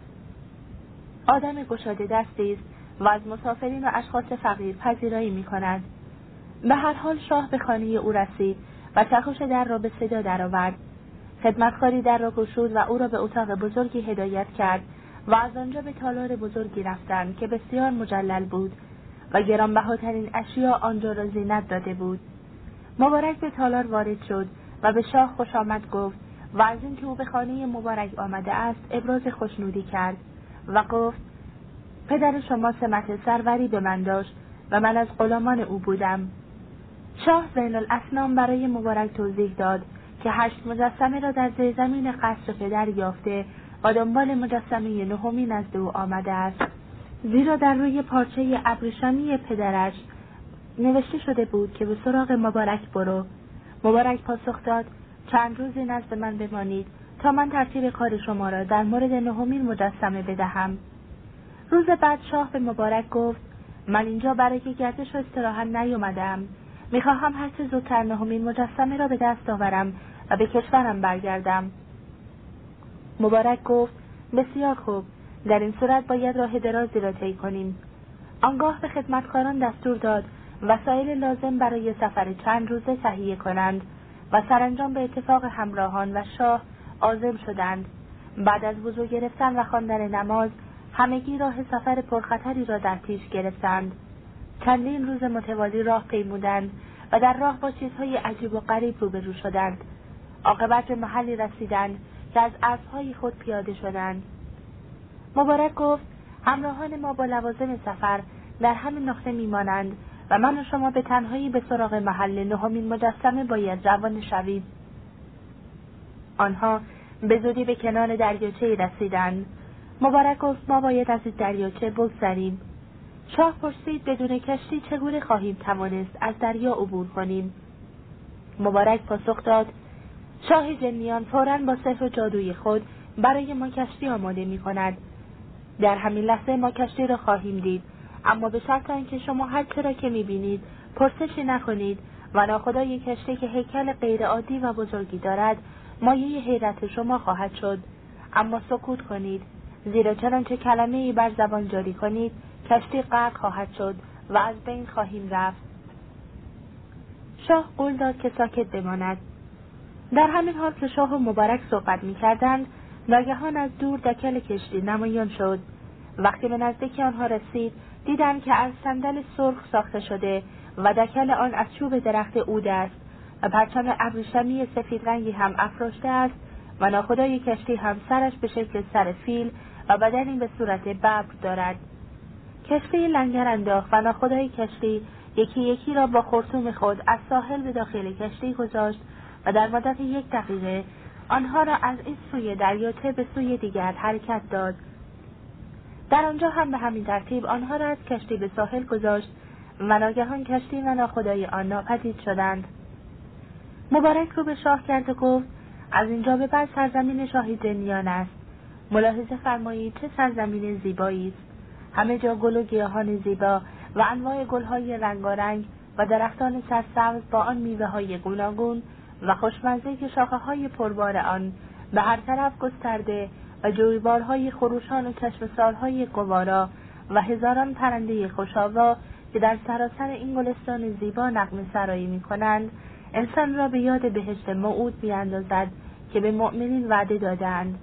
آدم گشاده دستی است و از مسافرین و اشخاص فقیر پذیرایی می کند. به هر حال شاه به خانه او رسید و چکش در را به صدا درآورد. خدمتکاری در را گشود و او را به اتاق بزرگی هدایت کرد و از آنجا به تالار بزرگی رفتند که بسیار مجلل بود و گرانبهاترین اشیا آنجا را زینت داده بود. مبارک به تالار وارد شد و به شاه خوش آمد گفت و از اینکه او به خانه مبارک آمده است ابراز خوشنودی کرد و گفت پدر شما سمت سروری به من داشت و من از غلامان او بودم. شاه زینالاسلام برای مبارک توضیح داد که 8 مجسمه را در زیر زمین قصر پدر یافته و دنبال مجسمه 9مین نزد او آمده است، زیرا در روی پارچه ابریشمی پدرش نوشته شده بود که به سراغ مبارک برو. مبارک پاسخ داد چند روزی نزد من بمانید تا من ترتیب کار شما را در مورد 9مین مجسمه بدهم. روز بعد شاه به مبارک گفت من اینجا برای گردش و استراحت نیامدم. میخواهم هر چه زودتر 9مین مجسمه را به دست آورم و به کشورم برگردم. مبارک گفت بسیار خوب، در این صورت باید راه درازی را طی کنیم. آنگاه به خدمتکاران دستور داد وسایل لازم برای سفر چند روزه تهیه کنند و سرانجام به اتفاق همراهان و شاه عازم شدند. بعد از وضو گرفتن و خواندن نماز همگی راه سفر پرخطری را در پیش گرفتند. چندین روز متوالی راه پیمودند و در راه با چیزهای عجیب و غریب روبرو شدند. عاقبت به محلی رسیدند که از اسبهای خود پیاده شدند. مبارک گفت همراهان ما با لوازم سفر در همین نقطه میمانند و من و شما به تنهایی به سراغ محل 9مین مجسمه باید روانه شویم. آنها به زودی به کنار دریاچه‌ای رسیدند. مبارک گفت ما باید از این دریاچه بگذریم. شاه پرسید بدون کشتی چگونه خواهیم توانست از دریا عبور کنیم؟ مبارک پاسخ داد شاه جنیان فوراً با سحر و جادوی خود برای ما کشتی آماده می کند. در همین لحظه ما کشتی را خواهیم دید، اما به شرط آنکه شما هر چه را که می بینید پرسشی نکنید و ناخدای کشتی که هیکل غیر عادی و بزرگی دارد مایه حیرت شما خواهد شد. اما سکوت کنید، زیرا چنانچه کلمه‌ای بر زبان جاری کنید کشتی غرق خواهد شد و از بین خواهیم رفت. شاه قول داد که ساکت بماند. در همین حال که شاه و مبارک صحبت می‌کردند، ناگهان از دور دکل کشتی نمایان شد. وقتی به نزدیک آنها رسید، دیدند که از صندل سرخ ساخته شده و دکل آن از چوب درخت عود است و پرچم ابریشمی سفید رنگی هم افراشته است و ناخدای کشتی هم سرش به شکل سر فیل و بدنی به صورت ببر دارد. کشتی لنگر انداخت و ناخدای کشتی یکی یکی را با خرطوم خود از ساحل به داخل کشتی گذاشت و در مدت 1 دقیقه آنها را از این سوی دریاچه به سوی دیگر حرکت داد. در آنجا هم به همین ترتیب آنها را از کشتی به ساحل گذاشت و ناگهان کشتی و ناخدای آن ناپدید شدند. مبارک رو به شاه کرد و گفت از اینجا به بعد سرزمین شاه جنیان است. ملاحظه فرمایید چه سرزمین زیبایی است. همه جا گل و گیاهان زیبا و انواع گل‌های رنگارنگ و درختان سرسبز با آن میوه‌های گوناگون و خوشمزه که شاخه‌های پربار آن به هر طرف گسترده و جویبارهای خروشان و چشمسارهای گوارا و هزاران پرنده خوش‌آوا که در سراسر این گلستان زیبا نغمه سرایی می‌کنند، انسان را به یاد بهشت موعود می‌اندازد که به مؤمنین وعده دادند.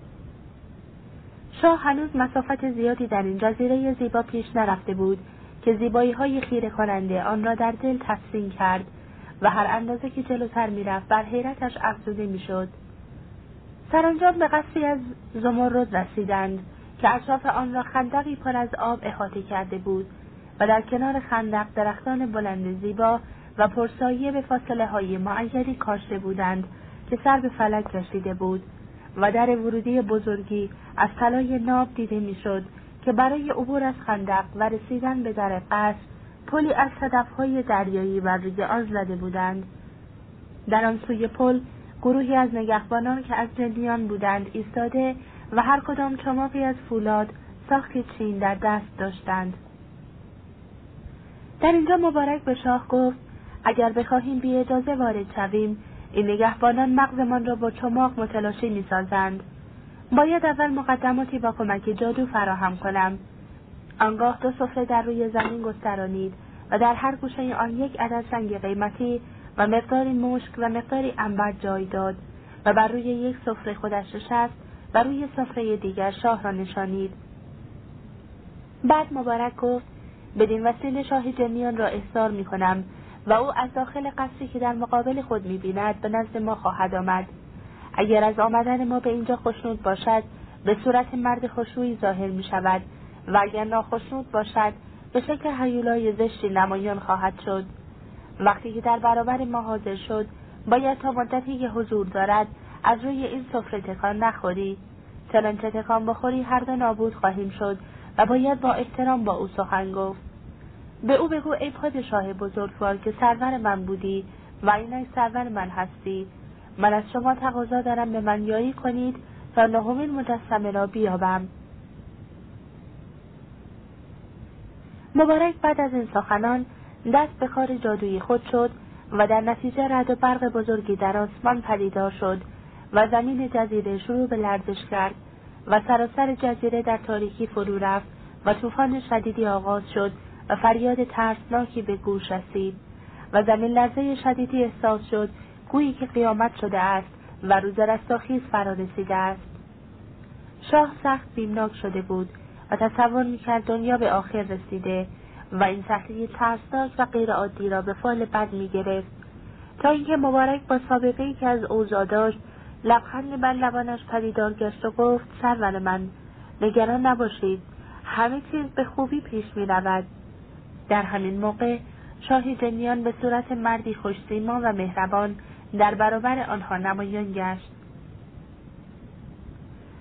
شاه هنوز مسافت زیادی در این جزیره زیبا پیش نرفته بود که زیبایی‌های خیره کننده آن را در دل تحسین کرد و هر اندازه که جلوتر می‌رفت بر حیرتش افزوده می‌شد. سرانجام به قصری از زمرد رسیدند که اطراف آن را خندقی پر از آب احاطه کرده بود و در کنار خندق درختان بلند زیبا و پرسایه به فاصله‌های معینی کاشته بودند که سر به فلک کشیده بود و در ورودی بزرگی از طلای ناب دیده میشد که برای عبور از خندق و رسیدن به در قصر پلی از صدف‌های دریایی بر روی آن زده بودند. در آن سوی پل گروهی از نگهبانان که از جنیان بودند ایستاده و هر کدام چماقی از فولاد ساختی چین در دست داشتند. در اینجا مبارک به شاه گفت اگر بخواهیم بی اجازه وارد شویم این نگهبانان مغزمان را با چماق متلاشی می‌سازند. باید اول مقدماتی با کمک جادو فراهم کنم. آنگاه 2 سفره در روی زمین گسترانید و در هر گوشه آن 1 عدد سنگ قیمتی و مقداری مشک و مقداری عنبر جای داد و بر روی 1 سفره خودش نشست و روی سفره دیگر شاه را نشانید. بعد مبارک گفت بدین وسیله شاه جنیان را احضار می‌کنم و او از داخل قصری که در مقابل خود می‌بیند به نزد ما خواهد آمد. اگر از آمدن ما به اینجا خوشنود باشد به صورت مرد خوشرویی ظاهر می‌شود و اگر ناخوشنود باشد به شکل هیولای زشتی نمایان خواهد شد. وقتی که در برابر ما حاضر شد باید تا مدتی که حضور دارد از روی این سفره تکان نخوری. چنانچه تکان بخوری هر دو نابود خواهیم شد و باید با احترام با او سخن گفت. به او بگو ای پادشاه بزرگوار که سرور من بودی و اینک سرور من هستی. من از شما تقاضا دارم به من یاری کنید تا 9مین مجسمه را بیابم. مبارک بعد از این سخنان دست به کار جادویی خود شد و در نتیجه رعد و برق بزرگی در آسمان پدیدار شد و زمین جزیره شروع به لرزش کرد و سراسر جزیره در تاریکی فرو رفت و طوفان شدیدی آغاز شد و فریاد ترسناکی به گوش رسید و زمین لرزه شدیدی احساس شد گویی که قیامت شده است و روز رستاخیز فرا رسیده است. شاه سخت بیمناک شده بود و تصور می‌کرد دنیا به آخر رسیده و این صحنه ترسناک و غیر عادی را به فال بد می‌گرفت تا اینکه مبارک با سابقه‌ای که از اوضاع داشت لبخند بر لبانش پدیدار گشت و گفت سرور من نگران نباشید، همه چیز به خوبی پیش می‌رود. در همین موقع شاه جنیان به صورت مردی خوش‌سیما و مهربان در برابر آنها نمایان گشت.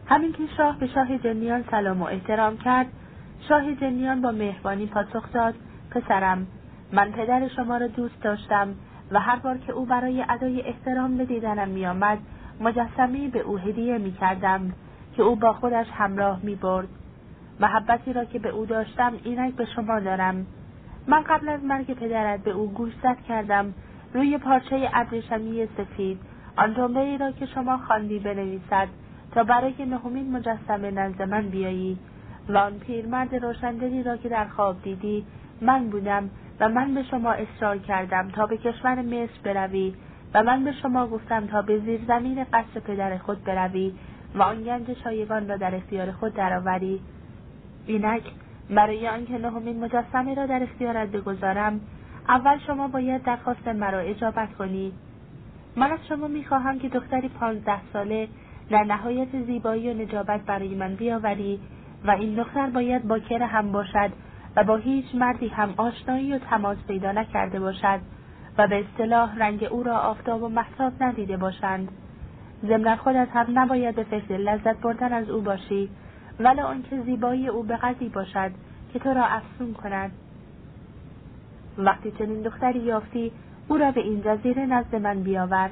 همین که شاه به شاه جنیان سلام و احترام کرد، شاه جنیان با مهربانی پاسخ داد: پسرم، من پدر شما را دوست داشتم و هر بار که او برای ادای احترام به دیدنم می آمد مجسمه‌ای به او هدیه می کردم که او با خودش همراه می برد. محبتی را که به او داشتم اینک به شما دارم. من قبل از مرگ پدرت به او گوشزد کردم روی پارچه ابریشمی سفید آن جمله‌ای را که شما خواندی بنویسد تا برای نهمین مجسمه نزد من بیایی و آن پیرمرد روشندلی را که در خواب دیدی من بودم و من به شما اصرار کردم تا به کشور مصر بروی و من به شما گفتم تا به زیر زمین قصر پدر خود بروی و آن گنج شایگان را در اختیار خود درآوری. اینک برای آنکه نهمین مجسمه را در اختیارت بگذارم اول شما باید درخواست مرا اجابت کنی. من از شما میخواهم که دختری 15 ساله در نهایت زیبایی و نجابت برای من بیاوری و این دختر باید باکر هم باشد و با هیچ مردی هم آشنایی و تماس پیدا نکرده باشد و به اصطلاح رنگ او را آفتاب و مهتاب ندیده باشند. ضمن خودت هم نباید به فکر لذت بردن از او باشی، ولی آنکه زیبایی او به قدری باشد که تو را افسون کند. وقتی چنین دختری یافتی او را به این جزیره نزد من بیاور.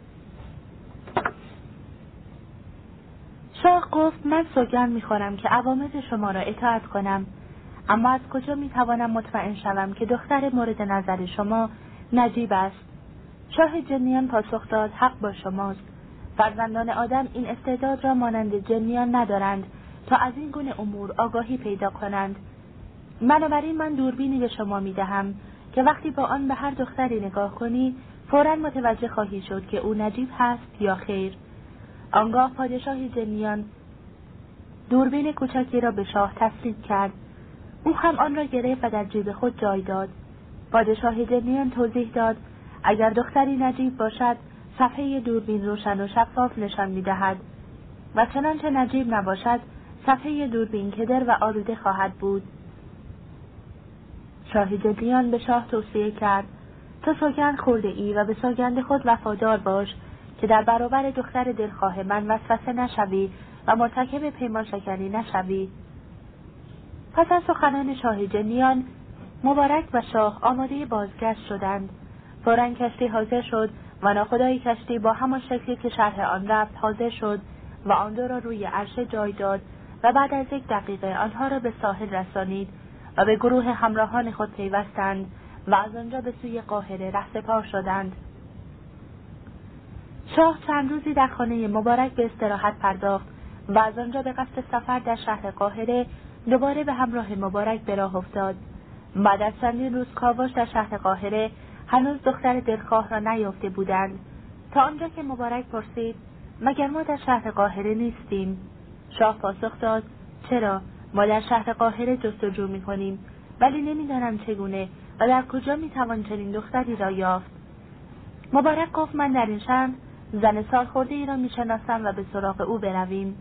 شاه گفت: من سوگند میخورم که اوامر شما را اطاعت کنم، اما از کجا میتوانم مطمئن شوم که دختر مورد نظر شما نجیب است؟ شاه جنیان پاسخ داد: حق با شماست. فرزندان آدم این استعداد را مانند جنیان ندارند تا از این گونه امور آگاهی پیدا کنند. بنابراین من دوربینی به شما میدهم که وقتی با آن به هر دختری نگاه کنی فوراً متوجه خواهی شد که او نجیب هست یا خیر. آنگاه پادشاه جنیان دوربین کوچکی را به شاه تسلیم کرد. او هم آن را گرفت و در جیب خود جای داد. پادشاه جنیان توضیح داد: اگر دختری نجیب باشد صفحه دوربین روشن و شفاف نشان می‌دهد و چنانچه نجیب نباشد صفحه دوربین کدر و آلوده خواهد بود. شاه جنیان به شاه توصیه کرد: تو سوگند خورده ای و به سوگند خود وفادار باش که در برابر دختر دلخواه من وسوسه نشوی و مرتکب پیمان شکنی نشوی. پس از سخنان شاه جنیان مبارک و شاه آماده بازگشت شدند. فوراً کشتی حاضر شد و ناخدای کشتی با همان شکلی که شرح آن رفت حاضر شد و آن دو را روی عرشه جای داد و بعد از 1 دقیقه آنها را به ساحل رسانید و به گروه همراهان خود پیوستند و از آنجا به سوی قاهره رهسپار شدند. شاه چند روزی در خانه مبارک به استراحت پرداخت و از آنجا به قصد سفر در شهر قاهره دوباره به همراه مبارک به راه افتاد. بعد از چندین روز کاوش در شهر قاهره هنوز دختر دلخواه را نیافته بودند تا آنجا که مبارک پرسید: مگر ما در شهر قاهره نیستیم؟ شاه پاسخ داد: چرا؟ ما در شهر قاهره جستجو می‌کنیم، ولی نمی‌دانم چگونه و در کجا می‌توان چنین دختری را یافت. مبارک گفت: من در این شهر زن سالخورده ای را می‌شناسم و به سراغ او برویم.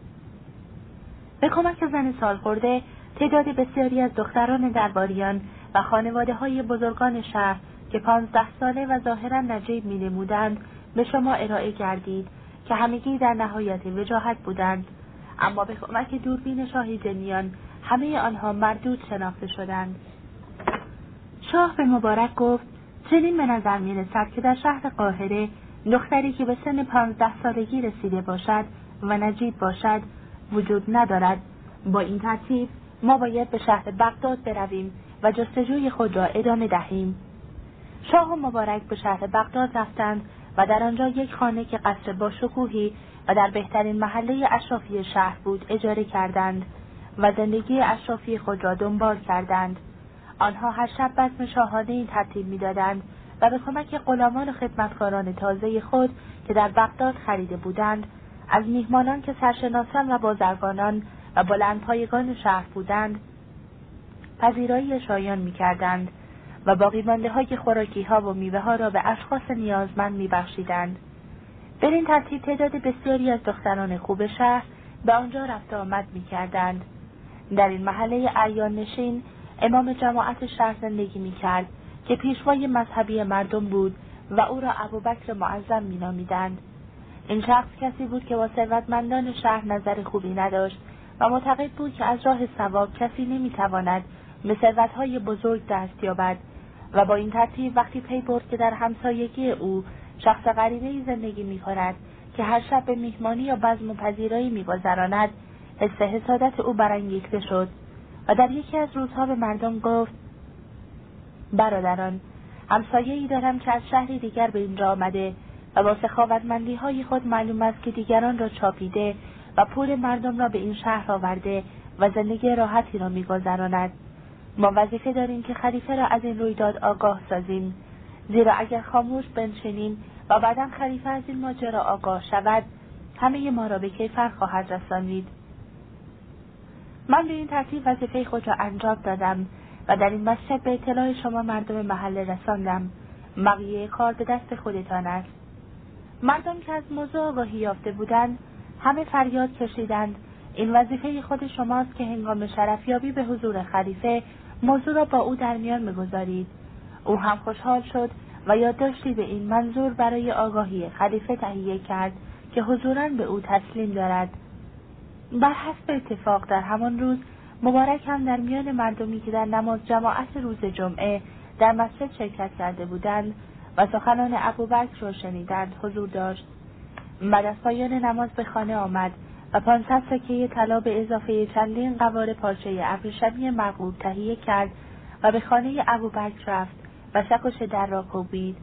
به کمک زن سالخورده تعداد بسیاری از دختران درباریان و خانواده‌های بزرگان شهر که 15 ساله و ظاهراً نجیب می‌نمودند به شما ارائه گردید که همگی در نهایت وجاهت بودند، اما به کمک دوربین شاه جنیان همه آنها مردود شناخته شدند. شاه به مبارک گفت: چنین به نظر می‌رسد که در شهر قاهره دختری که به سن 15 سالگی رسیده باشد و نجیب باشد وجود ندارد. با این ترتیب ما باید به شهر بغداد برویم و جستجوی خود را ادامه دهیم. شاه و مبارک به شهر بغداد رفتند و در آنجا یک خانه که قصر با شکوهی و در بهترین محله اشرافی شهر بود اجاره کردند و زندگی اشرافی خود را دنبال کردند. آنها هر شب بزم شاهانه‌ای ترتیب می‌دادند و به کمک غلامان و خدمتکاران تازه خود که در بغداد خریده بودند از میهمانان که سرشناسان و بازرگانان و بلندپایگان شهر بودند پذیرایی شایان می‌کردند و باقی مانده‌های خوراکی‌ها و میوه‌ها را به اشخاص نیازمند می‌بخشیدند. در این ترتیب تعداد بسیاری از دختران خوب شهر به آنجا رفت آمد می‌کردند. در این محله اعیان نشین امام جماعت شهر زندگی می‌کرد که پیشوای مذهبی مردم بود و او را ابوبکر معظم می‌نامیدند. این شخص کسی بود که با ثروتمندان شهر نظر خوبی نداشت و معتقد بود که از راه ثواب کسی نمیتواند به ثروت‌های بزرگ دست یابد و با این ترتیب وقتی پی برد که در همسایگی او شخص غریبه‌ای زندگی می‌کند که هر شب به میهمانی یا بزم و پذیرایی می‌گذراند، حس حسادت او برانگیخته شد و در یکی از روزها به مردم گفت: برادران، همسایه‌ای دارم که از شهری دیگر به اینجا آمده و با سخاوتمندی‌های خود معلوم است که دیگران را چاپیده و پول مردم را به این شهر آورده و زندگی راحتی را می‌گذراند. ما وظیفه داریم که خلیفه را از این رویداد آگاه سازیم، زیرا اگر خاموش بنشینیم و بعداً خلیفه از این ماجرا آگاه شود، همه ما را به کیفر خواهد رسانید. من به این ترتیب وظیفه خود را انجام دادم و در این مسجد به اطلاع شما مردم محله رساندم. بقیه کار به دست خودتان است. مردم که از موضوع آگاهی یافته بودند همه فریاد کشیدند: این وظیفه خود شماست که هنگام شرفیابی به حضور خلیفه موضوع را با او در میان بگذارید. او هم خوشحال شد و یادداشتی به این منظور برای آگاهی خلیفه تهیه کرد که حضوراً به او تسلیم دارد. بر حسب اتفاق در همان روز مبارک هم در میان مردمی که در نماز جماعت روز جمعه در مسجد شرکت کرده بودند و سخنان ابوبکر را شنیدند حضور داشت. بعد از پایان نماز به خانه آمد و 500 سکه طلا به اضافه چندین قواره پارچه ابریشمی مرغوب تهیه کرد و به خانه ابوبکر رفت و چکش در را کوبید.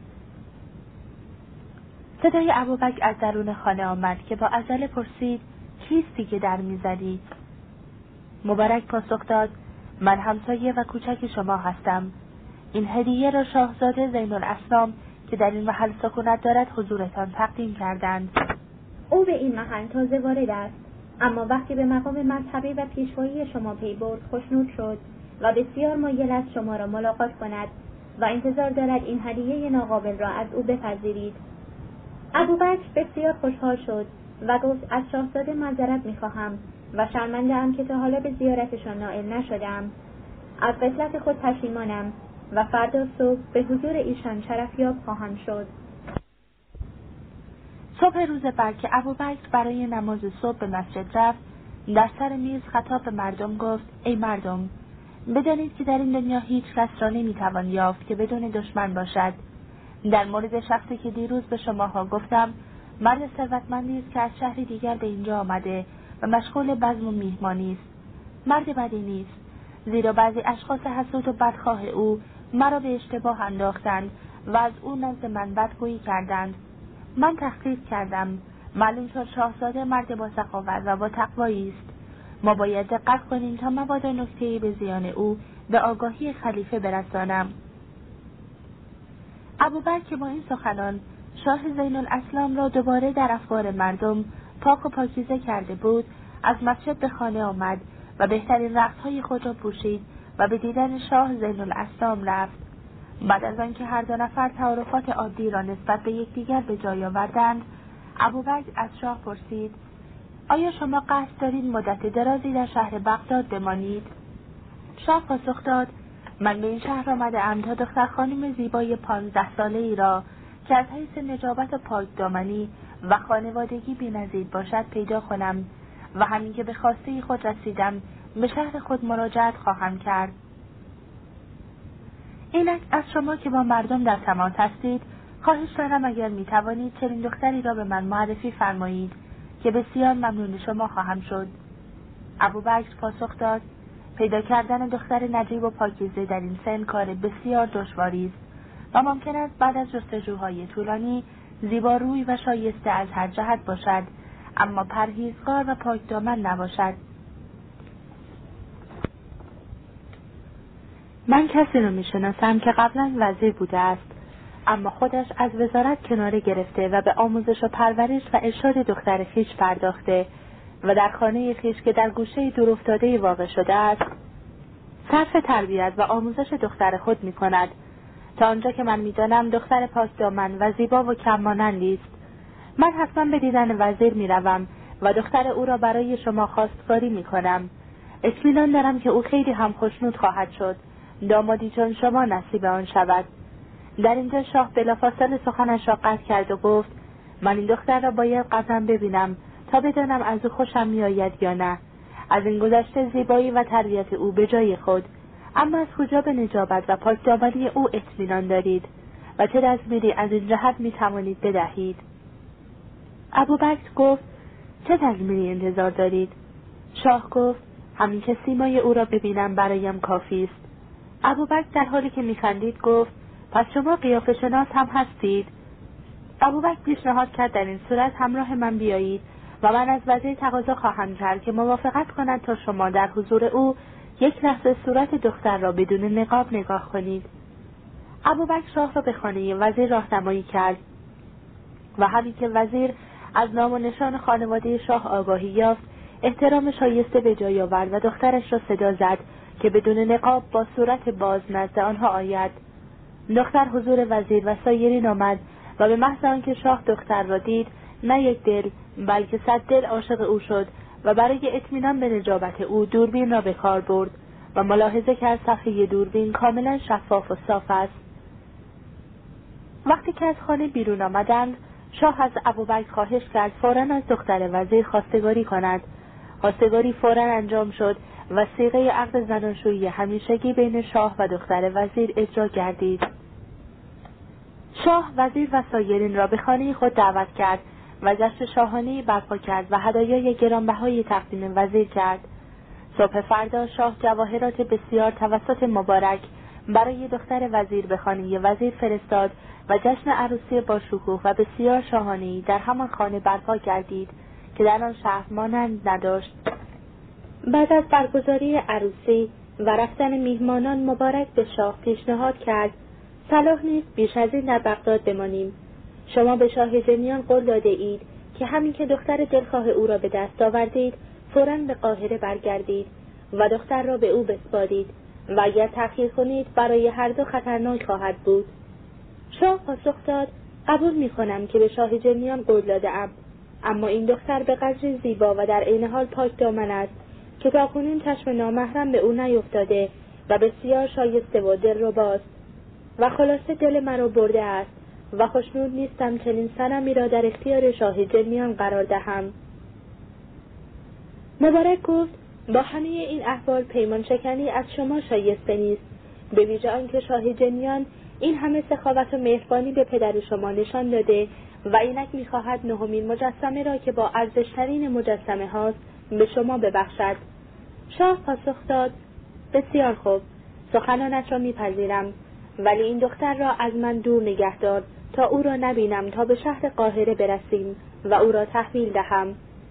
صدای ابوبکر از درون خانه آمد که با عجله پرسید: کیستی که در می‌زدی؟ مبارک پاسخ داد: من همسایه و کوچک شما هستم. این هدیه را شاهزاده زین الاسلام که در این محل سکونت دارد حضورتان تقدیم کردند. او به این محل تازه وارد است، اما وقتی به مقام مذهبی و پیشوایی شما پی برد خوشنود شد و بسیار مایل است شما را ملاقات کند و انتظار دارد این هدیه ناقابل را از او بپذیرید. ابوبکر بسیار خوشحال شد و گفت: از شاهزاده معذرت می‌خواهم و شرمنده‌ام که تا حالا به زیارتشان نائل نشدم. از غفلت خود پشیمانم و فردا صبح به حضور ایشان شرفیاب خواهم شد. صبح روز بعد که ابوبکر برای نماز صبح به مسجد رفت، در سر میز خطاب به مردم گفت: ای مردم، بدانید که در این دنیا هیچ کس را نمیتوان یافت که بدون دشمن باشد. در مورد شخصی که دیروز به شماها گفتم، مرد ثروتمندی است که از شهری دیگر به اینجا آمده و مشغول بزم و میهمانی است. مرد بدی نیست، زیرا بعضی اشخاص حسود و بدخواه او مرا به اشتباه انداختند و از او نزد من بدگویی کردند. من تحقیق کردم، معلوم شد شاهزاده مرد با سخاوت و با تقوایی است. ما باید دقت کنیم تا مبادا نکته‌ای به زیان او به آگاهی خلیفه برسانم. ابوبکر که با این سخنان شاه زین الاسلام را دوباره در افکار مردم پاک و پاکیزه کرده بود، از مسجد به خانه آمد و بهترین رختهای خود را پوشید و به دیدن شاه زین الاسلام رفت. بعد از آنکه هر دو نفر تعارفات عادی را نسبت به یکدیگر به جای آوردند، ابوبکر از شاه پرسید: آیا شما قصد دارید مدت درازی در شهر بغداد بمانید؟ شاه پاسخ داد: من به این شهر آمده‌ام تا دختر خانم زیبای 15 ساله‌ای را که از حیث نجابت و پاکدامنی و خانوادگی بی‌نظیر باشد پیدا کنم و همین که به خواسته خود رسیدم به شهر خود مراجعت خواهم کرد. اینک از شما که با مردم در تماس هستید، خواهش دارم اگر میتوانید چنین دختری را به من معرفی فرمایید که بسیار ممنون شما خواهم شد. ابوبکر پاسخ داد: پیدا کردن دختر نجیب و پاکیزه در این سن کار بسیار دشواری است و ممکن است بعد از جستجوهای طولانی زیباروی و شایسته از هر جهت باشد، اما پرهیزگار و پاکدامن نباشد. من کسی رو میشناسم که قبلا وزیر بوده است، اما خودش از وزارت کناره گرفته و به آموزش و پرورش و ارشاد دختر خویش پرداخته و در خانه خویش که در گوشه دور افتاده واقع شده است صرف تربیت و آموزش دختر خود می کند. تا آنجا که من میدانم دختر پاکدامن و زیبا و کم‌مانندی است. من حتما به دیدن وزیر میروم و دختر او را برای شما خواستگاری میکنم. اطمینان دارم که او خیلی هم خوشنود خواهد شد، دامادی چون شما نصیب آن شود. در اینجا شاه بلافاصله سخنش را قطع کرد و گفت: من این دختر را باید قطعا ببینم تا بدانم از او خوشم میآید یا نه. از این گذشته زیبایی و تربیت او به جای خود، اما از کجا به نجابت و پاکدامنی او اطمینان دارید و چه تضمینی از این جهت میتوانید بدهید؟ ابوبکر گفت: چه تضمینی انتظار دارید؟ شاه گفت: همین که سیمای او را ببینم برایم کافی است. ابوبکر در حالی که میخندید گفت: پس شما قیافه شناس هم هستید؟ ابوبکر پیشنهاد کرد در این صورت همراه من بیایید و من از وزیر تقاضا خواهم کرد که موافقت کند تا شما در حضور او یک لحظه صورت دختر را بدون نقاب نگاه کنید. ابوبکر شاه را به خانه وزیر راهنمایی کرد و همین که وزیر از نام و نشان خانواده شاه آگاهی یافت، احترام شایسته به جای آورد و دخترش را صدا زد که بدون نقاب با صورت باز نزد آنها آید. دختر حضور وزیر و سایرین آمد و به محض آنکه شاه دختر را دید، نه یک دل بلکه 100 دل عاشق او شد و برای اطمینان به نجابت او دوربین را به کار برد و ملاحظه کرد صفحه دوربین کاملا شفاف و صاف است. وقتی که از خانه بیرون آمدند، شاه از ابوبکر خواهش کرد فوراً از دختر وزیر خواستگاری کند. خواستگاری فوراً انجام شد و صیغه عقد زناشویی همیشگی بین شاه و دختر وزیر اجرا گردید. شاه وزیر و سایرین را به خانه خود دعوت کرد و جشن شاهانه‌ای برپا کرد و هدایای گرانبهایی تقدیم وزیر کرد. صبح فردا شاه جواهرات بسیار توسط مبارک برای دختر وزیر به خانه وزیر فرستاد و جشن عروسی با شکوه و بسیار شاهانه‌ای در همان خانه برپا گردید که در آن شهر مانند نداشت. بعد از برگزاری عروسی و رفتن میهمانان، مبارک به شاه پیشنهاد کرد: صلاح نیست بیش از این در بغداد بمانیم. شما به شاه جنیان قول داده اید که همین که دختر دلخواه او را به دست آوردید فوراً به قاهره برگردید و دختر را به او بسپارید و اگر تأخیر کنید برای هر دو خطرناک خواهد بود. شاه پاسخ داد: قبول می‌کنم که به شاه جنیان قول داده‌ام، اما این دختر به قدری زیبا و در عین حال پاک دامن است که تاکنون چشم نامحرم به او نیفتاده و بسیار شایسته و دلرباست و خلاصه دل مرا برده است و خوشنود نیستم چنین صنمی را در اختیار شاه جنیان قرار دهم. مبارک گفت: با همه این احوال پیمان شکنی از شما شایسته نیست، به ویژه آنکه شاه جنیان این همه سخاوت و مهربانی به پدر شما نشان داده و اینک می‌خواهد 9مین مجسمه را که با ارزش‌ترین مجسمه هاست به شما ببخشد. شاه پاسخ داد: بسیار خوب، سخنانت را میپذیرم، ولی این دختر را از من دور نگه دار تا او را نبینم تا به شهر قاهره برسیم و او را تحویل دهم.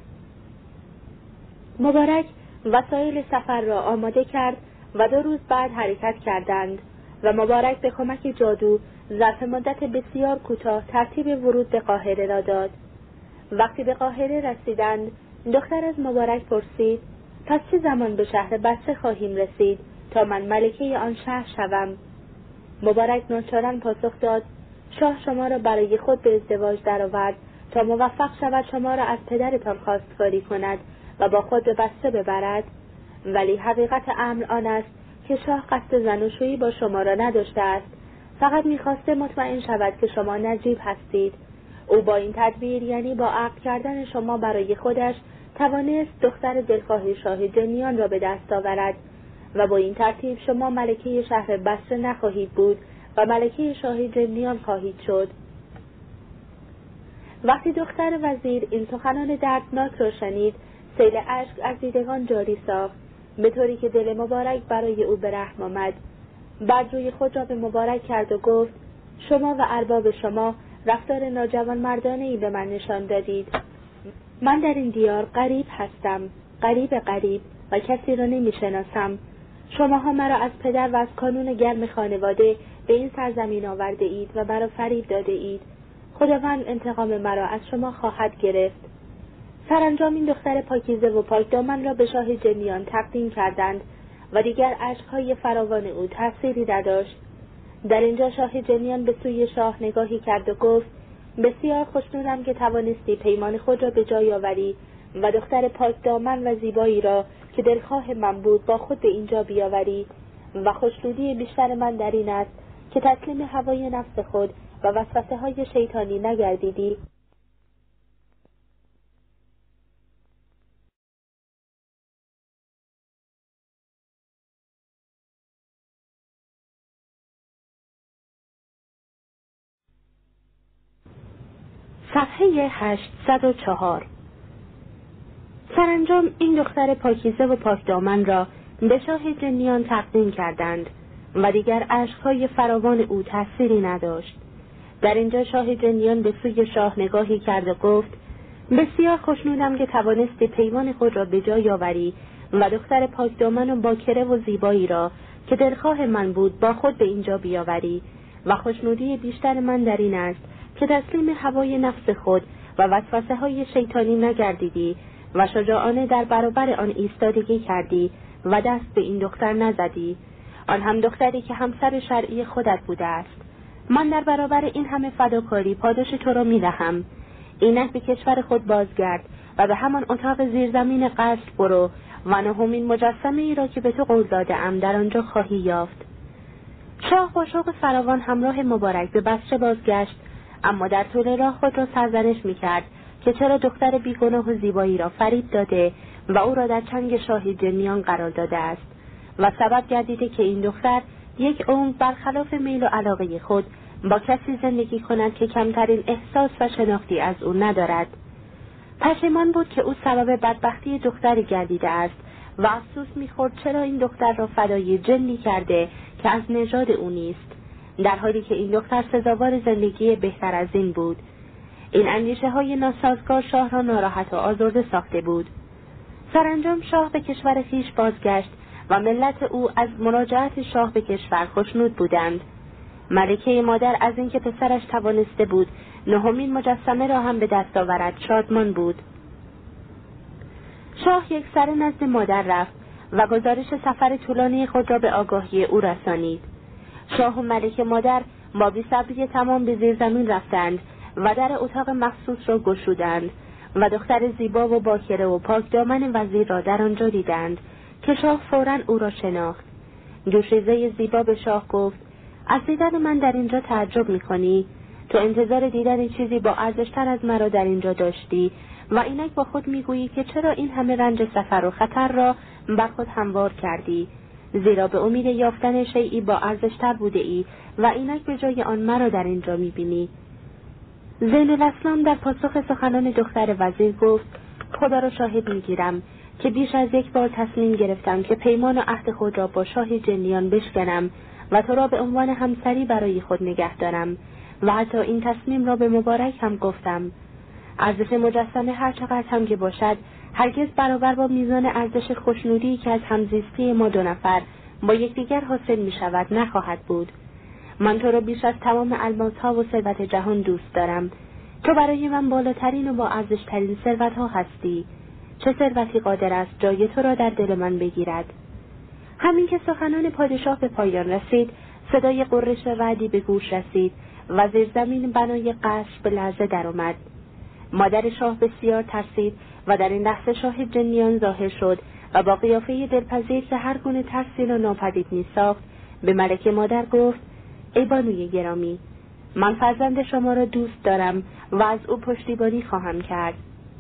مبارک وسایل سفر را آماده کرد و 2 روز بعد حرکت کردند و مبارک به کمک جادو ظرف مدت بسیار کوتاه ترتیب ورود به قاهره را داد. وقتی به قاهره رسیدند، دختر از مبارک پرسید: پس چه زمان به شهر بصره خواهیم رسید تا من ملکه آن شهر شوم؟ مبارک ناچارن پاسخ داد: شاه شما را برای خود به ازدواج درآورد تا موفق شود شما را از پدرتان خواستگاری کند و با خود به بصره ببرد، ولی حقیقت امر آن است که شاه قصد زناشویی با شما را نداشته است، فقط می‌خواسته مطمئن شود که شما نجیب هستید. او با این تدبیر، یعنی با عقد کردن شما برای خودش، توانست دختر دلخواه شاه جنیان را به دست آورد و با این ترتیب شما ملکه شهر بصره نخواهید بود و ملکه شاه جنیان خواهید شد. وقتی دختر وزیر این سخنان دردناک را شنید، سیل اشک از دیدگان جاری ساخت، به طوری که دل مبارک برای او به رحم آمد. بعد روی خود را به مبارک کرد و گفت: شما و ارباب شما رفتار ناجوان مردانه‌ای به من نشان دادید. من در این دیار غریب هستم، غریب و کسی را نمی‌شناسم. شماها مرا از پدر و از کانون گرم خانواده به این سرزمین آورده اید و مرا فریب داده اید. خداوند انتقام مرا از شما خواهد گرفت. سرانجام این دختر پاکیزه و پاکدامن را به شاه جنیان تقدیم کردند و دیگر اشک‌های فراوان او تأثیری نداشت. در اینجا شاه جنیان به سوی شاه نگاهی کرد و گفت: بسیار خوشنودم که توانستی پیمان خود را به جای آوری و دختر پاکدامن و زیبایی را که دلخواه من بود با خود به اینجا بیاوری و خوشنودی بیشتر من در این است که تسلیم هوای نفس خود و وسوسه‌های شیطانی نگردیدی صفحه 804. سرانجام این دختر پاکیزه و پاکدامن را به شاه جنیان تقدیم کردند و دیگر اشک‌های فراوان او تأثیری نداشت. در اینجا شاه جنیان به سوی شاه نگاهی کرد و گفت: بسیار خوشنودم که توانستی پیمان خود را به جای آوری و دختر پاکدامن و باکره و زیبایی را که دلخواه من بود با خود به اینجا بیاوری و خوشنودی بیشتر من در این است که تسلیم هوای نفس خود و وسوسه های شیطانی نگردیدی و شجاعانه در برابر آن ایستادگی کردی و دست به این دختر نزدی، آن هم دختری که همسر شرعی خودت بوده است. من در برابر این همه فداکاری پاداش تو را می‌دهم. اینک به کشور خود بازگرد و به همان اتاق زیرزمین قصر برو و نهمین مجسمه ای را که به تو قول داده‌ام در آنجا خواهی یافت. شاه با شوق فراوان همراه مبارک به بصره بازگشت، اما در طول راه خود را سرزنش می‌کرد که چرا دختر بیگناه و زیبایی را فریب داده و او را در چنگ شاه جنیان قرار داده است و سبب گردیده که این دختر یک عمر برخلاف میل و علاقه خود با کسی زندگی کند که کمترین احساس و شناختی از او ندارد. پشیمان بود که او سبب بدبختی دختری گردیده است و افسوس می‌خورد چرا این دختر را فدای جنی کرده که از نژاد او نیست، در حالی که این دختر سزاوار زندگی بهتر از این بود. این اندیشه‌های ناسازگار شاه را ناراحت و آزرده ساخته بود. سرانجام شاه به کشور خویش بازگشت و ملت او از مراجعت شاه به کشور خوشنود بودند. ملکه مادر از اینکه پسرش توانسته بود نهمین مجسمه را هم به دست آورد شادمان بود. شاه یک سر نزد مادر رفت و گزارش سفر طولانی خود را به آگاهی او رسانید. شاه و ملکه مادر با بی‌صبری تمام به زیر زمین رفتند و در اتاق مخصوص را گشودند و دختر زیبا و باکره و پاکدامن وزیر را در آنجا دیدند که شاه فوراً او را شناخت. جوشیزه زیبا به شاه گفت: از دیدن من در اینجا تعجب می‌کنی؟ تو انتظار دیدن چیزی با ارزش‌تر از مرا در اینجا داشتی و اینک با خود می‌گویی که چرا این همه رنج سفر و خطر را بر خود هموار کردی، زیرا به امید یافتن شیئی با ارزش‌تر بوده ای و اینک به جای آن مرا در اینجا می‌بینی. زین الاسلام در پاسخ سخنان دختر وزیر گفت: خدا را شاهد می‌گیرم که بیش از یک بار تصمیم گرفتم که پیمان و عهد خود را با شاه جنیان بشکنم و تو را به عنوان همسری برای خود نگه دارم و حتی این تصمیم را به مبارک هم گفتم. ارزش مجسمه هر چقدر هم که باشد هرگز برابر با میزان ارزش خوشنودی که از همزیستی ما دو نفر با یکدیگر حاصل می شود نخواهد بود. من تو را بیش از تمام الماس‌ها و ثروت جهان دوست دارم. تو برای من بالاترین و با ارزش‌ترین ثروت‌ها هستی. چه ثروتی قادر است جای تو را در دل من بگیرد؟ همین که سخنان پادشاه به پایان رسید، صدای غرش رعدی به گوش رسید و زیر زمین بنای قصر به لرزه درآمد. مادر شاه بسیار ترسید و در این لحظه شاه جنیان ظاهر شد و با قیافه دلپذیر که هر گونه ترسی را ناپدید می‌ساخت به ملکه مادر گفت: ای بانوی گرامی، من فرزند شما را دوست دارم و از او پشتیبانی خواهم کرد.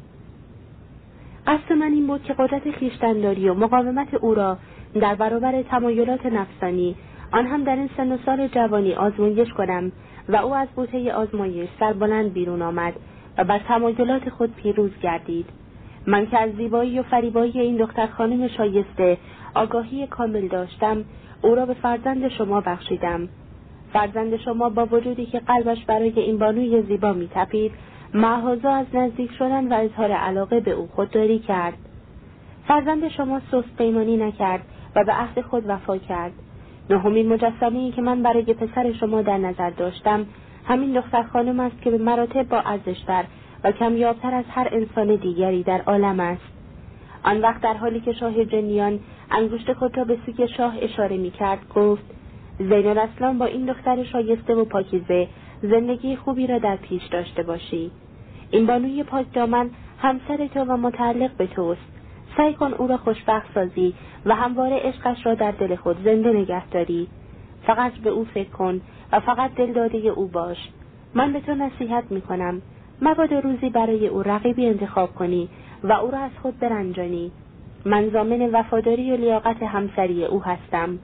قصد من این بود که قدرت خویشتن‌داری و مقاومت او را در برابر تمایلات نفسانی، آن هم در این سن و سال جوانی، آزمایش کنم و او از بوته آزمایش سربلند بیرون آمد و بر تمایلات خود پیروز گردید. من که از زیبایی و فریبایی این دختر خانم شایسته آگاهی کامل داشتم، او را به فرزند شما بخشیدم. فرزند شما با وجودی که قلبش برای این بانوی زیبا می‌تپید، معاذ از نزدیک شدن و اظهار علاقه به او خودداری کرد. فرزند شما سست پیمانی نکرد و به عهد خود وفا کرد. نهمین مجسمه‌ای که من برای پسر شما در نظر داشتم همین دختر خانم است که به مراتب با ارزش‌تر و کمیابتر از هر انسان دیگری در عالم است. آن وقت در حالی که شاه جنیان انگشت خود را به سوی شاه اشاره می‌کرد گفت: زین الاسلام با این دختر شایسته و پاکیزه زندگی خوبی را در پیش داشته باشی. این بانوی پاک دامن همسر تو و متعلق به توست. سعی کن او را خوشبخت سازی و همواره عشقش را در دل خود زنده نگه داری. فقط به او فکر کن و فقط دلداده او باش. من به تو نصیحت میکنم مبادا روزی برای او رقیبی انتخاب کنی و او را از خود برنجانی. من ضامن وفاداری و لیاقت همسری او هستم.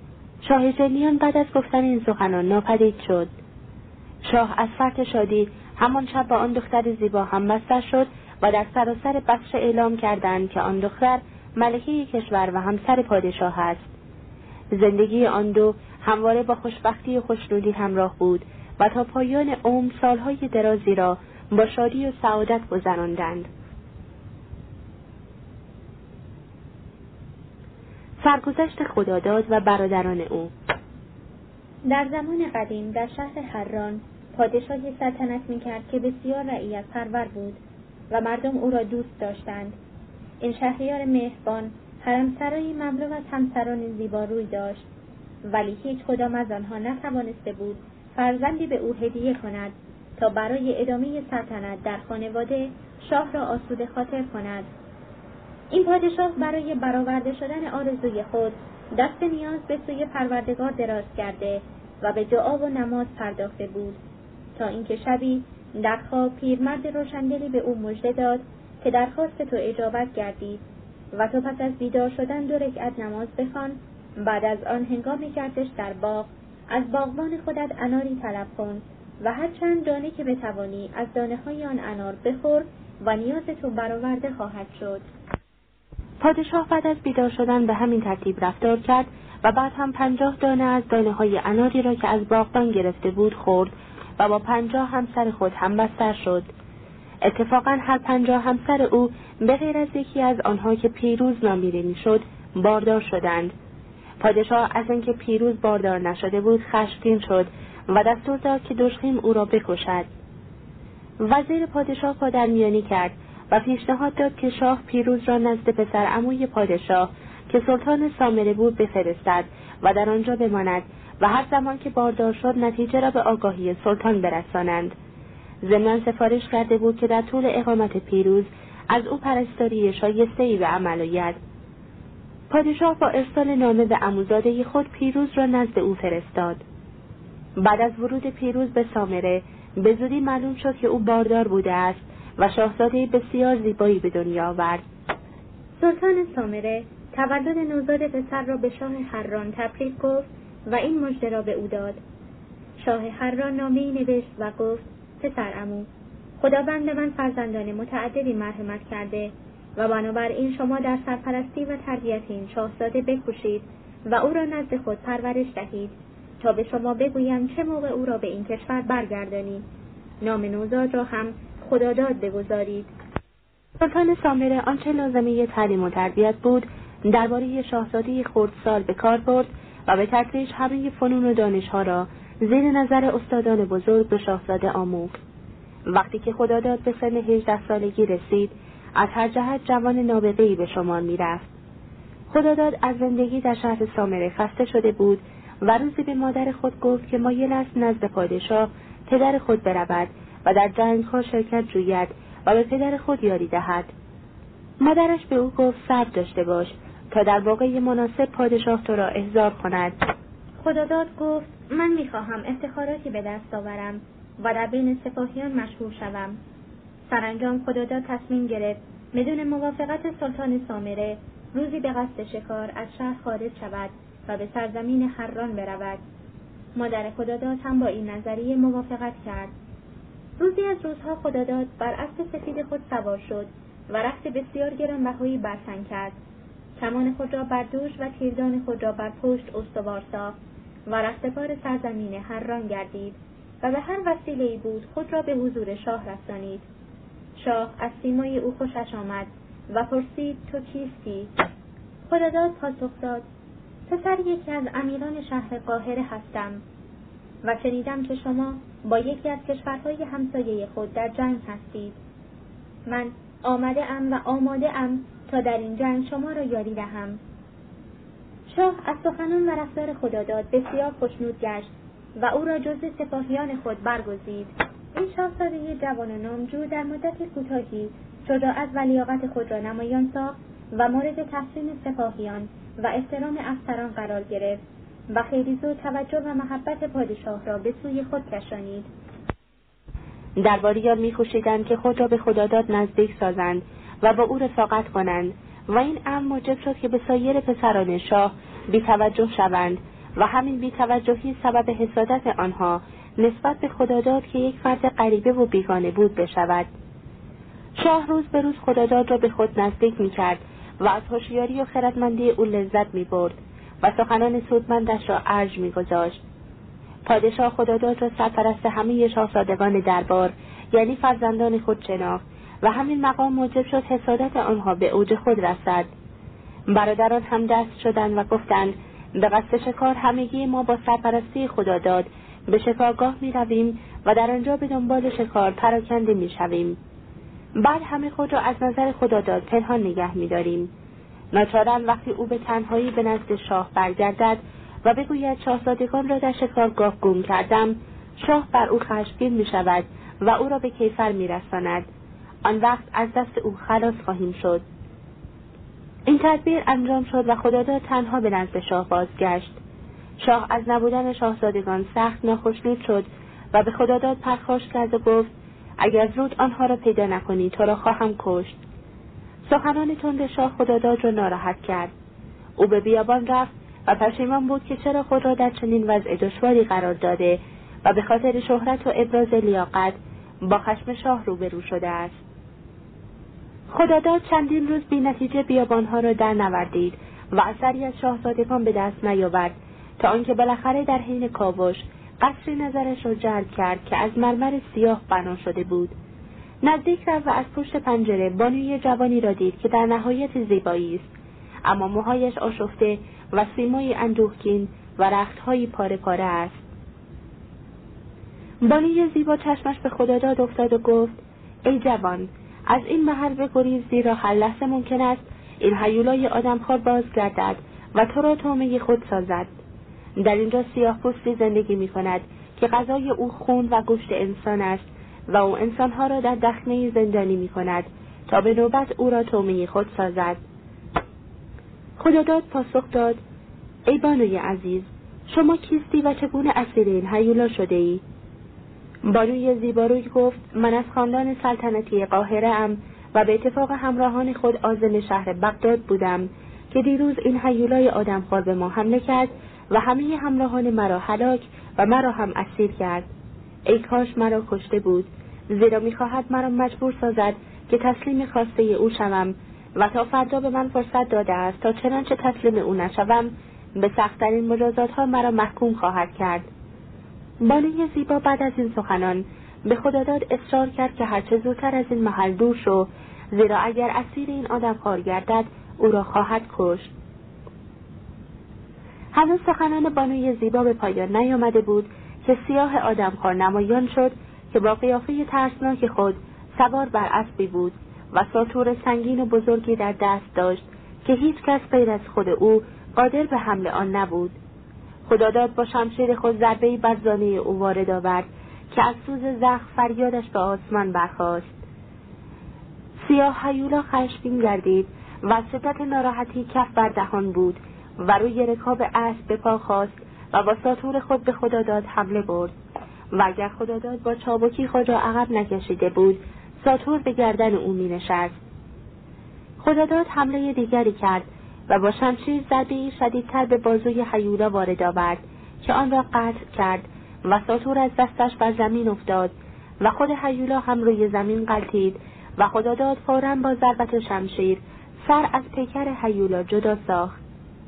شاه جنیان بعد از گفتن این سخنان ناپدید شد. شاه از فرط شادی همان شب با آن دختر زیبا هم بستر شد و در سراسر بصره اعلام کردند که آن دختر ملکه کشور و همسر پادشاه است. زندگی آن دو همواره با خوشبختی و خوشنودی همراه بود و تا پایان عمر سالهای درازی را با شادی و سعادت گذراندند. سرگذشت خداداد و برادران او. در زمان قدیم در شهر حران پادشاهی سلطنت می‌کرد که بسیار رعیت پرور بود و مردم او را دوست داشتند. این شهریار مهربان حرمسرایی مملو از همسران زیباروی داشت، ولی هیچ کدام از آنها نتوانسته بود فرزندی به او هدیه کند تا برای ادامه سلطنت در خانواده شاه را آسوده خاطر کند. این پادشاه برای برآورده شدن آرزوی خود دست نیاز به سوی پروردگار دراز کرده و به دعا و نماز پرداخته بود تا اینکه شبی در خواب پیرمرد روشنگری به او مژده داد که درخواست تو اجابت گردید و تو پس از بیدار شدن 2 رکعت نماز بخوان. بعد از آن هنگام گردش در باغ از باغبان خودت اناری طلب کن و هر چند دانه که بتوانی از دانه‌های آن انار بخور و نیاز تو برآورده خواهد شد. پادشاه بعد از بیدار شدن به همین ترتیب رفتار کرد و بعد هم 50 دانه از دانه‌های اناری را که از باغبان گرفته بود خورد و با 50 همسر خود هم بستر شد. اتفاقاً هر 50 همسر او به غیر از یکی از آنها که پیروز نامیده میشد باردار شدند. پادشاه از اینکه پیروز باردار نشده بود خشمگین شد و دستور داد که دژخیم او را بکشد. وزیر پادشاه پادرمیانی کرد و پیشنهاد داد که شاه پیروز را نزد پسر عموی پادشاه که سلطان سامره بود بفرستد و در آنجا بماند و هر زمان که باردار شد نتیجه را به آگاهی سلطان برسانند. ضمناً سفارش کرده بود که در طول اقامت پیروز از او پرستاری شایسته‌ای به عمل آید. پادشاه با ارسال نامه به عموزاده خود پیروز را نزد او فرستاد. بعد از ورود پیروز به سامره به زودی معلوم شد که او باردار بوده است و شاهزاده بسیار زیبایی به دنیا آورد. سلطان سامره تولد نوزاد پسر را به شاه حران تبریک گفت و این مژده را به او داد. شاه حران نامه‌ای نوشت و گفت: پسر عمو، خداوند من فرزندان متعددی مرحمت کرده و بنابراین شما در سرپرستی و تربیت این شاهزاده بکوشید و او را نزد خود پرورش دهید تا به شما بگویم چه موقع او را به این کشور برگردانید. نام نوزاد را هم خداداد بگذارید. سلطان سامره آنچه لازمه تعلیم و تربیت بود درباره شاهزاده خردسال به کار برد و به تدریج همه فنون و دانش‌ها را زیر نظر استادان بزرگ به شاهزاده آموخت. وقتی که خداداد به سن 18 سالگی رسید، از هر جهت جوان نابغه‌ای به شمار می‌رفت. خداداد از زندگی در شهر سامره خسته شده بود و روزی به مادر خود گفت که مایل است نزد پادشاه پدر خود برود و در جنگ‌ها شرکت جوید و به پدر خود یاری دهد. مادرش به او گفت صبر داشته باش تا در موقع مناسب پادشاه تو را احضار کند. خداداد گفت: من می‌خواهم افتخاراتی به دست آورم و در بین سپاهیان مشهور شوم. سرانجام خداداد تصمیم گرفت بدون موافقت سلطان سامره روزی به قصد شکار از شهر خارج شود و به سرزمین حران برود. مادر خداداد هم با این نظریه موافقت کرد. روزی از روزها خداداد بر اسب سفید خود سوار شد و رخت بسیار گرانبهایی بر تن کرد. کمان خود را بر دوش و تیردان خود را بر پشت استوار ساخت و رهسپار سرزمین حران گردید و به هر وسیله‌ای بود خود را به حضور شاه رسانید. شاه از سیمای او خوشش آمد و پرسید: تو کیستی؟ خداداد پاسخ داد: پسر یکی از امیران شهر قاهره هستم و شنیدم که شما با یکی از کشورهای همسایه خود در جنگ هستید. من آمده ام و آماده ام تا در این جنگ شما را یاری دهم. شاه از سخنان و رفتار خداداد بسیار خوشنود گشت و او را جزو سپاهیان خود برگزید. این شاهزاده جوان و نامجو در مدت کوتاهی شجاعت و لیاقت خود را نمایان ساخت و مورد تحسین سپاهیان و احترام افسران قرار گرفت و خیلی زود توجه و محبت پادشاه را به سوی خود کشانید. درباریان می‌کوشیدند که خود را به خداداد نزدیک سازند و با او رفاقت کنند و این امر موجب شد که به سایر پسران شاه بی‌توجه شوند و همین بی‌توجهی سبب حسادت آنها نسبت به خداداد که یک فرد غریبه و بیگانه بود بشود. شاه روز به روز خداداد را به خود نزدیک می‌کرد و از هوشیاری و خردمندی او لذت می‌برد و سخنان سودمندش را ارج می‌گذاشت. پادشاه خداداد را سرپرست همه شاهزادگان دربار یعنی فرزندان خود شناخت و همین مقام موجب شد حسادت آنها به اوج خود رسد. برادران هم دست شدند و گفتند به قصد شکار همگی ما با سرپرستی خداداد به شکارگاه می‌رویم و در آنجا به دنبال شکار پراکنده می‌شویم. بعد همه خود را از نظر خداداد پنهان نگه می‌داریم. ناچارن وقتی او به تنهایی به نزد شاه برگردد و بگوید شاهزادگان را در شکارگاه گم کردم، شاه بر او خشمگین می‌شود و او را به کیفر می‌رساند. آن وقت از دست او خلاص خواهیم شد. این تدبیر انجام شد و خداداد تنها به نزد شاه بازگشت. شاه از نبودن شاهزادگان سخت ناخوشنود شد و به خداداد پرخاش کرد و گفت اگر زود آنها را پیدا نکنی تو را خواهم کشت. سخنان تند شاه خداداد را ناراحت کرد. او به بیابان رفت و پشیمان بود که چرا خود را در چنین وضع دشواری قرار داده و به خاطر شهرت و ابراز لیاقت با خشم شاه روبرو شده است. خداداد چندین روز بی نتیجه بیابانها را در نوردید و اثری از شاهزادگان به دست نیاورد تا آنکه بالاخره در حین کاوش قصری نظرش را جلب کرد که از مرمر سیاه بنا شده بود. نزدیک رفت و از پشت پنجره بانوی جوانی را دید که در نهایت زیبایی است، اما موهایش آشفته و سیمایی اندوهگین و رختهایی پاره پاره است. بانوی زیبا چشمش به خداداد افتاد و گفت ای جوان، از این محل بگریز، زیرا هر لحظه ممکن است این هیولای آدمخوار بازگردد و تو را طعمه خود سازد. در اینجا سیاه‌پوستی زندگی می‌کند که غذای او خون و گوشت انسان است و او انسانها را در دخمه زندانی می‌کند تا به نوبت او را طعمه خود سازد. خداداد پاسخ داد ای بانوی عزیز، شما کیستی و چگونه اسیر این هیولا شده ای؟ بانوی زیباروی گفت من از خاندان سلطنتی قاهره ام و به اتفاق همراهان خود عازم شهر بغداد بودم که دیروز این هیولای آدمخوار به ما حمله کرد و همه همراهان مرا هلاک و مرا هم اسیر کرد. ای کاش مرا کشته بود، زیرا می‌خواهد مرا مجبور سازد که تسلیم خواسته او شوم و تا فردا به من فرصت داده است تا چنانچه تسلیم او نشوم به سخت‌ترین مجازات‌ها مرا محکوم خواهد کرد. بانوی زیبا بعد از این سخنان به خداداد اصرار کرد که هرچه زودتر از این محل دور شو، زیرا اگر اسیر این آدمخوار گردد او را خواهد کشت. هنوز سخنان بانوی زیبا به پایان نیامده بود که سیاه آدمخوار نمایان شد که با قیافه ترسناک خود سوار بر اسبی بود و ساطور سنگین و بزرگی در دست داشت که هیچ کس غیر از خود او قادر به حمل آن نبود. خداداد با شمشیر خود ضربه‌ای بر زانه او وارد آورد که از سوز زخم فریادش به آسمان برخاست. سیاه هیولا خشمگین گردید و از شدت ناراحتی کف بر دهان بود و روی رکاب اسب به پا خاست و با ساطور خود به خداداد حمله برد و اگر خداداد با چابکی خود را عقب نکشیده بود ساطور به گردن او می نشست. خداداد حمله دیگری کرد و با شمشیر ضربه‌ای شدیدتر به بازوی هیولا وارد آورد که آن را قطع کرد و ساطور از دستش بر زمین افتاد و خود هیولا هم روی زمین غلتید و خداداد فوراً با ضربت شمشیر سر از پیکر هیولا جدا ساخت.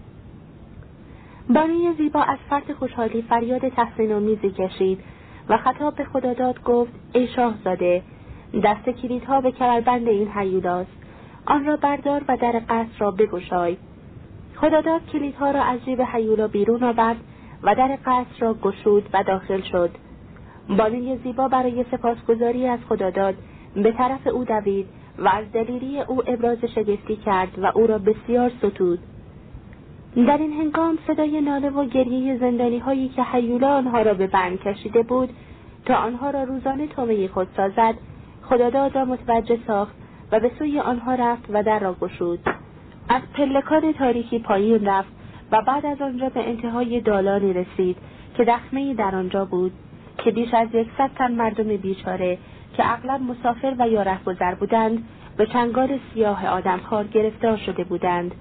بانوی زیبا از فرط خوشحالی فریاد تحسین‌آمیزی کشید و خطاب به خداداد گفت ای شاهزاده، دست کلیدها به کمربند این هیولاست، آن را بردار و در قصر را بگشای. خداداد کلیدها را از جیب هیولا بیرون آورد و در قصر را گشود و داخل شد. بانوی زیبا برای سپاسگزاری از خداداد به طرف او دوید و از دلیری او ابراز شگفتی کرد و او را بسیار ستود. در این هنگام صدای ناله و گریه زندانی هایی که هیولا آنها را به بند کشیده بود تا آنها را روزانه طعمه خود سازد خداداد را متوجه ساخت و به سوی آنها رفت و در را گشود. از پلکان تاریکی پایین رفت و بعد از آنجا به انتهای دالانی رسید که دخمه‌ای در آنجا بود که بیش از 100 تن مردم بیچاره که اغلب مسافر و یا رهگذر بودند به چنگال سیاه آدمخوار گرفتار شده بودند.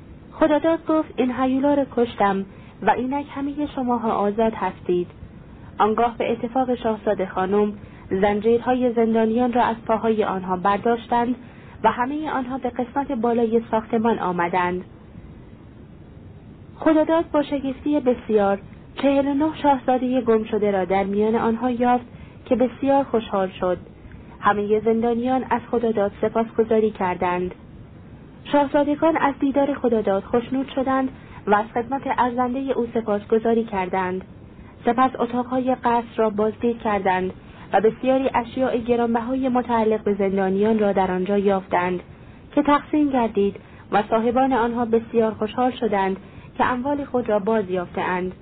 خداداد گفت این هیولا را کشتم و اینک همه شماها آزاد هستید. آنگاه به اتفاق شاهزاده خانم زنجیرهای زندانیان را از پاهای آنها برداشتند و همه آنها به قسمت بالای ساختمان آمدند. خداداد با شگفتی بسیار 49 شاهزاده گم شده را در میان آنها یافت که بسیار خوشحال شد. همه زندانیان از خداداد سپاسگزاری کردند. شاهزادگان از دیدار خداداد خوشنود شدند و از خدمت ارزنده او سپاسگزاری کردند. سپس اتاقهای قصر را بازدید کردند و بسیاری اشیاء گرانبهای متعلق به زندانیان را در آنجا یافتند که تقسیم گردید و صاحبان آنها بسیار خوشحال شدند که اموال خود را باز یافته‌اند.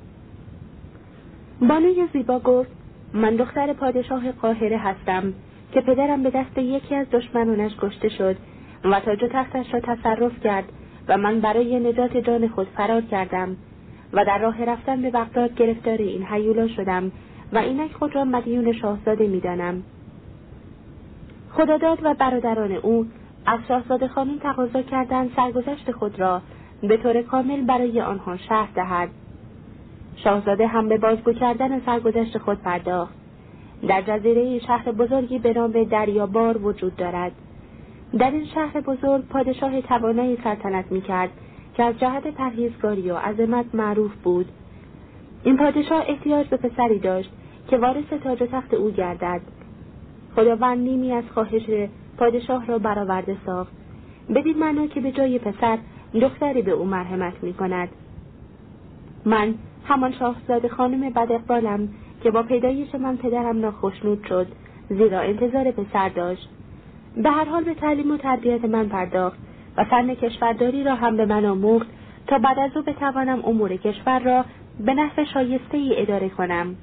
بانوی زیبا گفت: من دختر پادشاه قاهره هستم که پدرم به دست یکی از دشمنانش کشته شد و تاج و تختش را تصرف کرد و من برای نجات جان خود فرار کردم و در راه رفتن به بغداد گرفتار این هیولا شدم و اینک خود را مدیون شاهزاده می‌دانم. خداداد و برادران او از شاهزاده خانم تقاضا کردند سرگذشت خود را به طور کامل برای آنها شرح دهد. شاهزاده هم به بازگو کردن سرگذشت خود پرداخت. در جزیره شهر بزرگی به نام دریابار وجود دارد. در این شهر بزرگ پادشاه توانایی سلطنت می‌کرد که از جهت پرهیزگاری و عظمت معروف بود. این پادشاه احتیاج به پسری داشت که وارث تاج و تخت او گردد. خداوند نیمی از خواهش پادشاه را برآورده ساخت، بدین معنا که به جای پسر دختری به او مرحمت می‌کند. من همان شاهزاده خانم بداقبالم که با پیدایش من پدرم ناخوشنود شد، زیرا انتظار پسر داشت. به هر حال به تعلیم و تربیت من پرداخت و فن کشورداری را هم به من آموخت تا بعد از او بتوانم امور کشور را به نحو شایسته‌ای اداره کنم.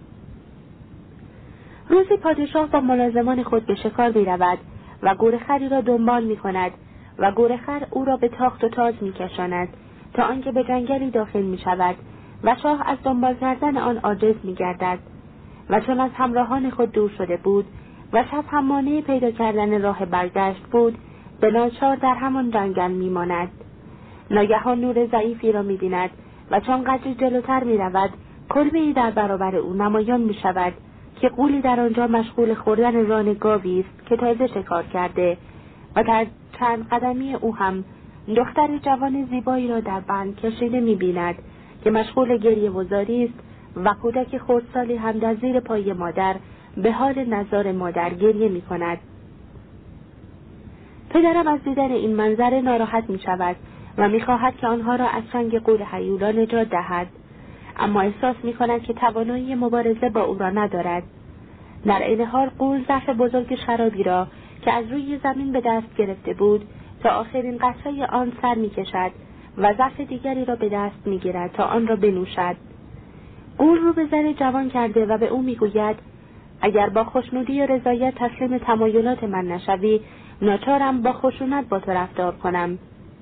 روزی پادشاه با ملازمان خود به شکار می‌رود و گورخری را دنبال می‌کند و گورخر او را به تاخت و تاز می‌کشاند تا آنکه به جنگلی داخل می‌شود و شاه از دنبال کردن آن عاجز می‌گردد و چون از همراهان خود دور شده بود و شب هم مانع پیدا کردن راه برگشت بود، به ناچار در همان جنگل می‌ماند. ناگهان نور ضعیفی را می‌بیند و چون قدری جلوتر می‌رود، کلبه‌ای در برابر او نمایان می‌شود که غولی در آنجا مشغول خوردن ران گاوی است که تازه شکار کرده و در چند قدمی او هم دختر جوان زیبایی را در بند کشیده می‌بیند که مشغول گریه و زاری است و کودک خردسالی هم در زیر پای مادر به حال نزار مادر گریه می‌کند. پدرم از دیدن این منظره ناراحت می‌شود و می‌خواهد که آنها را از چنگ غول هیولا نجات دهد، اما احساس می‌کند که توانایی مبارزه با او را ندارد. در عین حال غول ظرف بزرگ شرابی را که از روی زمین به دست گرفته بود تا آخرین قطره آن سر می‌کشد و ظرف دیگری را به دست می‌گیرد تا آن را بنوشد. غول رو به زن جوان کرده و به او می‌گوید: اگر با خوشنودی و رضایت تسلیم تمایلات من نشوی، ناچارم با خشونت با تو رفتار کنم.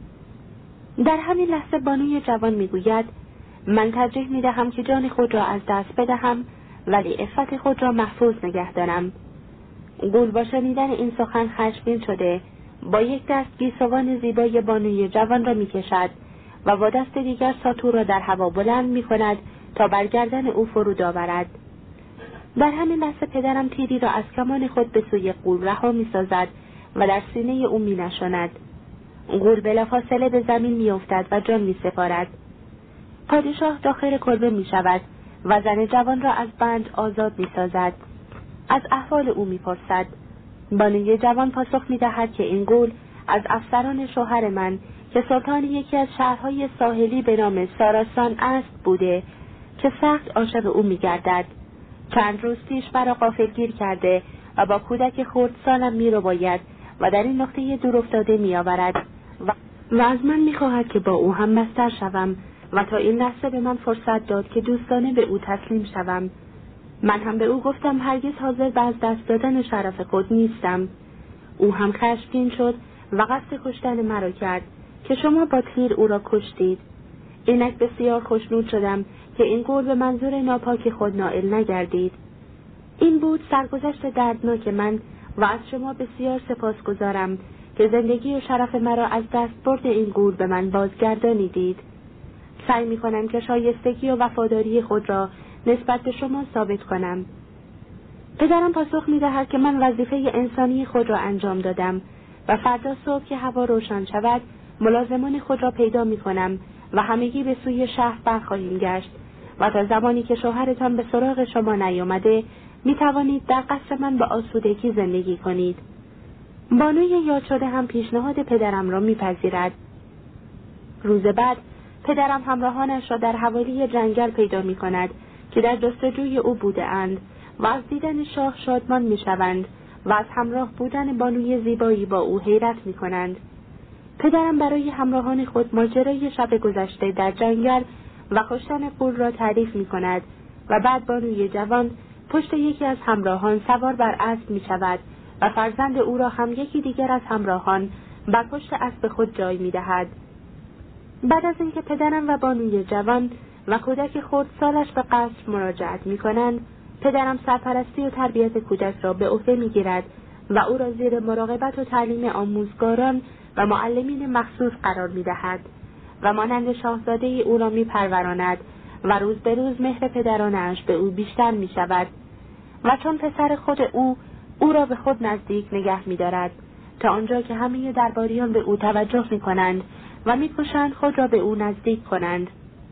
در همین لحظه بانوی جوان می‌گوید: من ترجیح می‌دهم که جان خود را از دست بدهم ولی عفت خود را محفوظ نگه دارم. غول با شنیدن این سخن خشمگین شده با یک دست گیسوان زیبای بانوی جوان را می‌کشد و با دست دیگر ساطور را در هوا بلند می‌کند تا بر گردن او فرود آورد. در همین لحظه پدرم تیری را از کمان خود به سوی غول رها می‌سازد و در سینه او می‌نشاند. غول بلافاصله به زمین می‌افتد و جان می‌سپارد. پادشاه داخل کلبه می‌شود و زن جوان را از بند آزاد می‌سازد. از احوال او می‌پرسد. بانوی جوان پاسخ می‌دهد که این غول از افسران شوهر من که سلطان یکی از شهرهای ساحلی به نام ساراسان است بوده که سخت عاشق او می‌گردد. چند روز پیش مرا غافلگیر کرده و با کودک خردسالم می‌رباید و در این نقطه دور افتاده می‌آورد و از من می‌خواهد که با او هم بستر شوم و تا این لحظه به من فرصت داد که دوستانه به او تسلیم شوم. من هم به او گفتم هرگز حاضر به از دست دادن شرف خود نیستم. او هم خشمگین شد و قصد کشتن مرا کرد که شما با تیر او را کشتید. اینک بسیار خوشنود شدم که این غول به منظور ناپاک خود نائل نگردید. این بود سرگذشت دردناک من و از شما بسیار سپاسگزارم که زندگی و شرف مرا از دست برد این غول به من بازگردانیدید. سعی می‌کنم که شایستگی و وفاداری خود را نسبت به شما ثابت کنم. پدرم پاسخ می‌دهد که من وظیفه انسانی خود را انجام دادم و فردا صبح که هوا روشن شود ملازمان خود را پیدا می‌کنم و همگی به سوی شهر برخواهیم گشت و تا زمانی که شوهرتان به سراغ شما نیامده می‌توانید در قصر من به آسودگی زندگی کنید. بانوی یاد شده هم پیشنهاد پدرم را می‌پذیرد. روز بعد پدرم همراهانش را در حوالی جنگل پیدا می‌کند که در جستجوی او بوده اند و از دیدن شاه شادمان می‌شوند و از همراه بودن بانوی زیبایی با او حیرت می‌کنند. پدرم برای همراهان خود ماجرای شب گذشته در جنگل و کشتن غول را تعریف می‌کند و بعد بانوی جوان پشت یکی از همراهان سوار بر اسب می‌شود و فرزند او را هم یکی دیگر از همراهان بر پشت اسب خود جای می‌دهد. بعد از اینکه پدرم و بانوی جوان و کودک خردسالش به قصر مراجعت می‌کنند، پدرم سرپرستی و تربیت کودک را به عهده می‌گیرد و او را زیر مراقبت و تعلیم آموزگاران و معلمین مخصوص قرار می‌دهد و مانند شاهزاده او را می‌پروراند و روز به روز مهر پدرانش به او بیشتر می‌شود و چون پسر خود او را به خود نزدیک نگه می‌دارد تا آنجا که همه درباریان به او توجه می‌کنند و می‌کوشند خود را به او نزدیک کنند.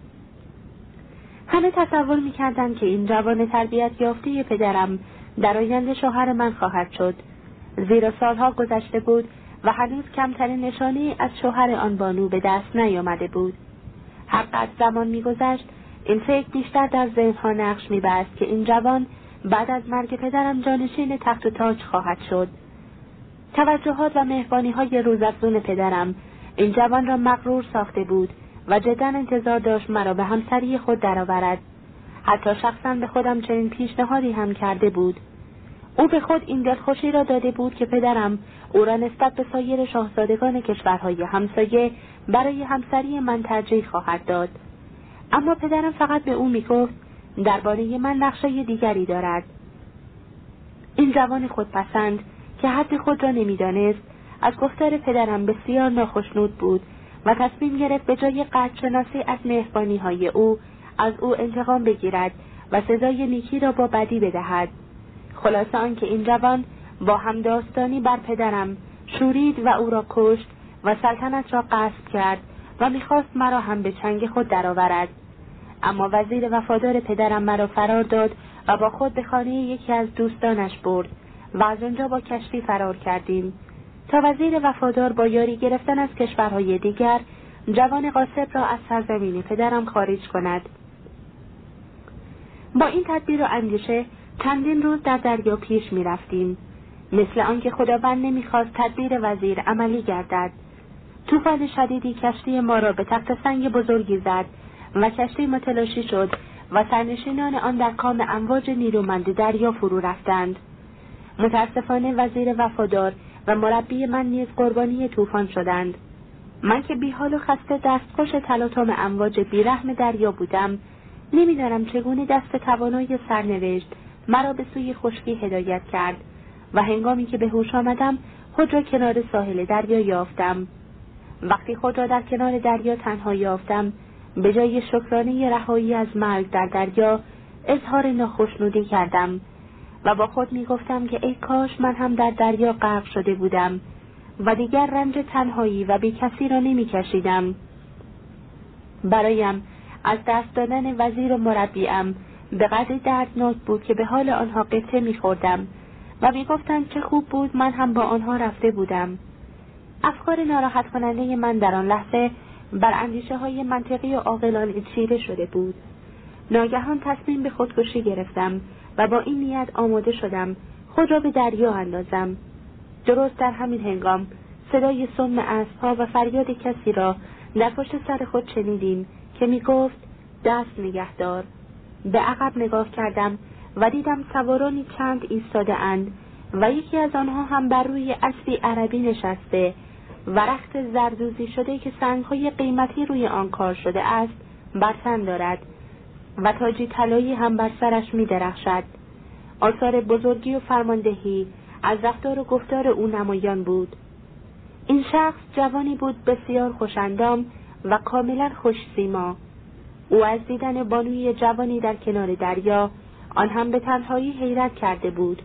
همه تصور می‌کردند که این جوان تربیت یافته پدرم در آینده شوهر من خواهد شد، زیرا سالها گذشته بود و هنوز کمترین نشانه‌ای از شوهر آن بانو به دست نیامده بود. هر قدر زمان می‌گذشت این فکر بیشتر در ذهن‌ها نقش می‌بست که این جوان بعد از مرگ پدرم جانشین تخت و تاج خواهد شد. توجهات و مهربانی‌های روزافزون پدرم این جوان را مغرور ساخته بود و جدا انتظار داشت مرا به همسری خود درآورد. حتی شخصا به خودم چنین پیشنهادی هم کرده بود. او به خود این دلخوشی را داده بود که پدرم او را نسبت به سایر شاهزادگان کشورهای همسایه برای همسری من ترجیح خواهد داد. اما پدرم فقط به او میگفت درباره من نقشه دیگری دارد. این جوان خودپسند که حد خود را نمیدانست از گفتار پدرم بسیار ناخشنود بود و تصمیم گرفت به جای قدرشناسی از مهربانی‌های او از او انتقام بگیرد و سزای نیکی را با بدی بدهد. خلاصه آنکه این جوان با همداستانی بر پدرم شورید و او را کشت و سلطنت را غصب کرد و می‌خواست مرا هم به چنگ خود درآورد. اما وزیر وفادار پدرم مرا فرار داد و با خود به خانه یکی از دوستانش برد و از آنجا با کشتی فرار کردیم تا وزیر وفادار با یاری گرفتن از کشورهای دیگر جوان غاصب را از سرزمین پدرم خارج کند. با این تدبیر و اندیشه چندین روز در دریا پیش می رفتیم، مثل آنکه خداوند نمی‌خواست تدبیر وزیر عملی گردد. طوفان شدیدی کشتی ما را به تخت سنگ بزرگی زد و کشتی متلاشی شد و سرنشینان آن در کام امواج نیرومند دریا فرو رفتند. متاسفانه وزیر وفادار و مربی من نیز قربانی طوفان شدند. من که بی‌حال و خسته دستخوش تلاطم امواج بیرحم دریا بودم، نمی‌دانم چگونه دست توانای سرنوشت مرا به سوی خشکی هدایت کرد و هنگامی که به هوش آمدم خود را کنار ساحل دریا یافتم. وقتی خود را در کنار دریا تنها یافتم، به جای شکرانه رهایی از مرگ در دریا اظهار ناخشنودی کردم و با خود می گفتم که ای کاش من هم در دریا غرق شده بودم و دیگر رنج تنهایی و بی کسی را نمی کشیدم. برایم از دست دادن وزیر و مربیم به قدری دردناک بود که به حال آنها قصه می خوردم و می گفتم چه خوب بود من هم با آنها رفته بودم. افکار ناراحت کننده من در آن لحظه بر اندیشه های منطقی و عاقلانه چیره شده بود. ناگهان تصمیم به خودکشی گرفتم و با این نیت آماده شدم خود را به دریا اندازم. درست در همین هنگام صدای صم اسب‌ها و فریاد کسی را در پشت سر خود شنیدیم که می گفت دست نگهدار. به عقب نگاه کردم و دیدم سوارانی چند ایستاده اند و یکی از آنها هم بر روی اسبی عربی نشسته و رخت زردوزی شده که سنگ‌های قیمتی روی آن کار شده است بر تن دارد و تاجی طلایی هم بر سرش می درخشد. آثار بزرگی و فرماندهی از رفتار و گفتار او نمایان بود. این شخص جوانی بود بسیار خوش‌اندام و کاملا خوش‌سیما. او از دیدن بانوی جوانی در کنار دریا، آن هم به تنهایی، حیرت کرده بود.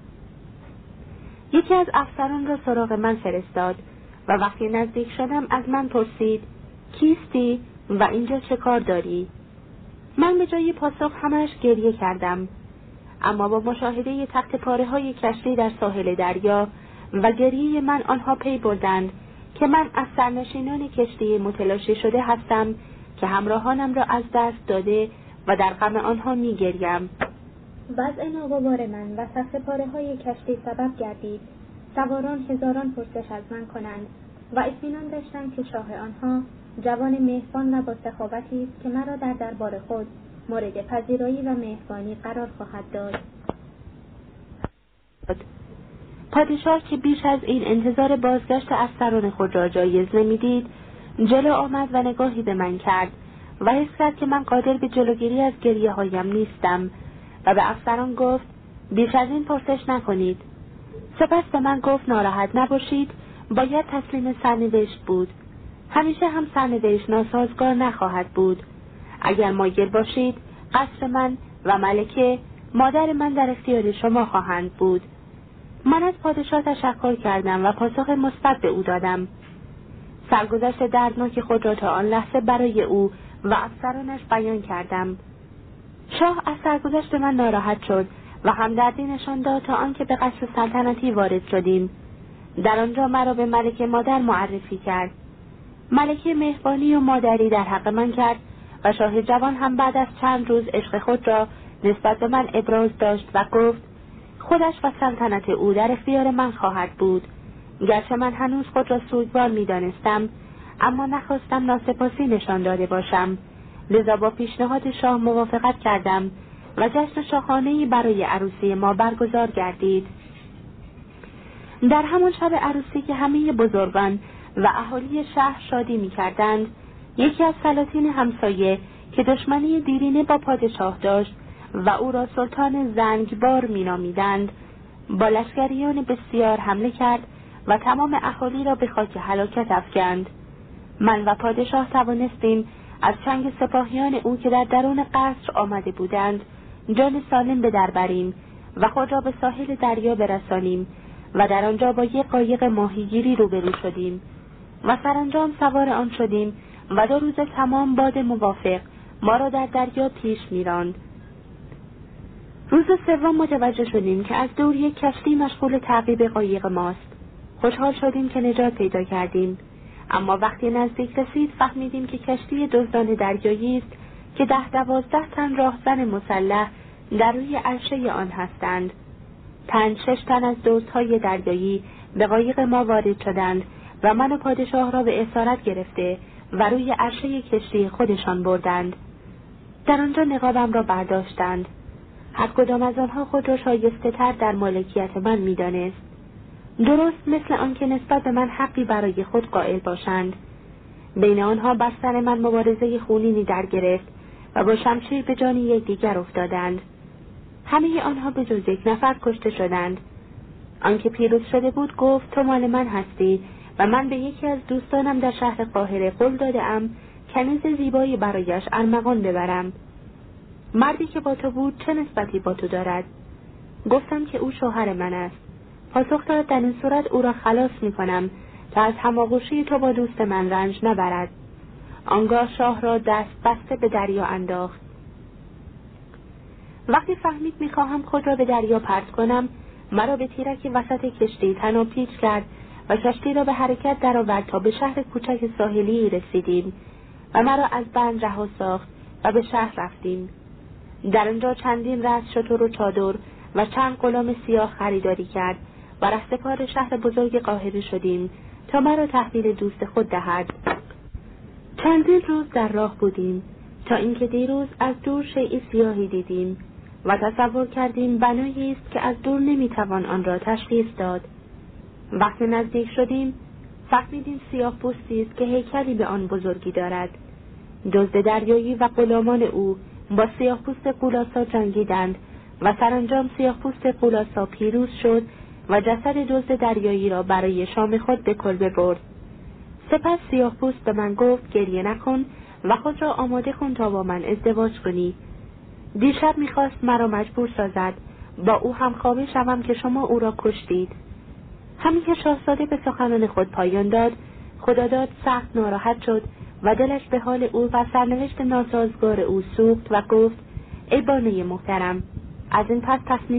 یکی از افسران را سراغ من فرستاد و وقتی نزدیک شدم از من پرسید کیستی و اینجا چه کار داری؟ من به جای پاسخ همش گریه کردم، اما با مشاهده تخت پاره های کشتی در ساحل دریا و گریه من آنها پی بردند که من از سرنشینان کشتی متلاشی شده هستم که همراهانم را از دست داده و در غم آنها می گریم. وضع ناگوار من و تخت پاره های کشتی سبب گردید سواران هزاران پرسش از من کنند و اطمینان داشتند که شاه آنها جوان مهربان و با سخاوتی است که مرا در دربار خود مورد پذیرایی و مهربانی قرار خواهد داد. پادشاه که بیش از این انتظار بازگشت افسران خود را جایز نمی‌دید، جلو آمد و نگاهی به من کرد و حس کرد که من قادر به جلوگیری از گریه‌هایم نیستم و به افسران گفت بیش از این پرسش نکنید. سپس به من گفت ناراحت نباشید، باید تسلیم سرنوشت بود. همیشه هم سرنوشت ناسازگار نخواهد بود. اگر مایل باشید قصر من و ملکه مادر من در اختیار شما خواهند بود. من از پادشاه تشکر کردم و پاسخ مثبت به او دادم. سرگذشت دردناک خود را تا آن لحظه برای او و افسرانش بیان کردم. شاه از سرگذشت من ناراحت شد و همدردی نشان داد تا آنکه به قصر سلطنتی وارد شدیم. در آنجا مرا به ملکه مادر معرفی کرد. ملکه مهربانی و مادری در حق من کرد و شاه جوان هم بعد از چند روز عشق خود را نسبت به من ابراز داشت و گفت خودش و سلطنت او در اختیار من خواهد بود. گرچه من هنوز خود را سوگوار می دانستم، اما نخواستم ناسپاسی نشان داده باشم، لذا با پیشنهاد شاه موافقت کردم و جشن شاهانه‌ای برای عروسی ما برگزار گردید. در همان شب عروسی که همه بزرگان و اهالی شهر شادی می کردند، یکی از سلاطین همسایه که دشمنی دیرینه با پادشاه داشت و او را سلطان زنگبار می نامیدند، با لشکریان بسیار حمله کرد و تمام اهالی را به خاک هلاکت افکند. من و پادشاه توانستیم از چنگ سپاهیان او که در درون قصر آمده بودند جان سالم به در بریم و خود را به ساحل دریا برسانیم و در آنجا با یک قایق ماهیگیری روبرو شدیم و سرانجام سوار آن شدیم و 2 روز تمام باد موافق ما را در دریا پیش می‌راند. روز سوم متوجه شدیم که از دور یک کشتی مشغول تعقیب قایق ماست. خوشحال شدیم که نجات پیدا کردیم، اما وقتی نزدیک رسید فهمیدیم که کشتی دزدان دریایی است که 10-12 تن راهزن مسلح در روی عرشه آن هستند. 5-6 تن از دزدهای دریایی به قایق ما وارد شدند و من و پادشاه را به اسارت گرفته و روی عرشه کشتی خودشان بردند. در آنجا نقابم را برداشتند. هر کدام از آنها خود را شایسته تر در مالکیت من می دانست. درست مثل آنکه نسبت به من حقی برای خود قائل باشند. بین آنها بر سر من مبارزه خونینی در گرفت و با شمشیر به جان یکدیگر افتادند. همه آنها به جز 1 نفر کشته شدند. آنکه پیروز شده بود گفت تو مال من هستی و من به یکی از دوستانم در شهر قاهره قول داده‌ام کنیز زیبایی برایش ارمغان ببرم. مردی که با تو بود چه نسبتی با تو دارد؟ گفتم که او شوهر من است. پاسخ داد در این صورت او را خلاص می کنم تا از هماغوشی تو با دوست من رنج نبرد. آنگاه شاه را دست بسته به دریا انداخت. وقتی فهمید می خواهم خود را به دریا پرت کنم، مرا به تیرکی وسط کشتی تن پیچ کرد و کشتی را به حرکت درآورد تا به شهر کوچک ساحلی رسیدیم و مرا از بند رها ساخت و به شهر رفتیم. در آنجا چندین رأس شتر و چادر و چند غلام سیاه خریداری کرد و رهسپار شهر بزرگ قاهره شدیم تا مرا تحویل دوست خود دهد. چندین روز در راه بودیم تا اینکه دیروز از دور شیء سیاهی دیدیم و تصور کردیم بنایی است که از دور نمیتوان آن را تشخیص داد. وقتی نزدیک شدیم فهمیدیم سیاه پوستی است که هیکلی به آن بزرگی دارد. دزد دریایی و غلامان او با سیاه پوست قولاسا جنگیدند و سرانجام سیاه پوست قولاسا پیروز شد و جسد دزد دریایی را برای شام خود به کلبه برد. سپس سیاه پوست به من گفت گریه نکن و خود را آماده کن تا با من ازدواج کنی. دیشب می‌خواست مرا مجبور سازد با او همخوابه شوم که شما او را کشتید. همین که شاهزاده به سخنان خود پایان داد، خداداد سخت ناراحت شد و دلش به حال او و سرنوشت ناسازگار او سوخت و گفت: ای بانوی محترم، از این پس تصمیم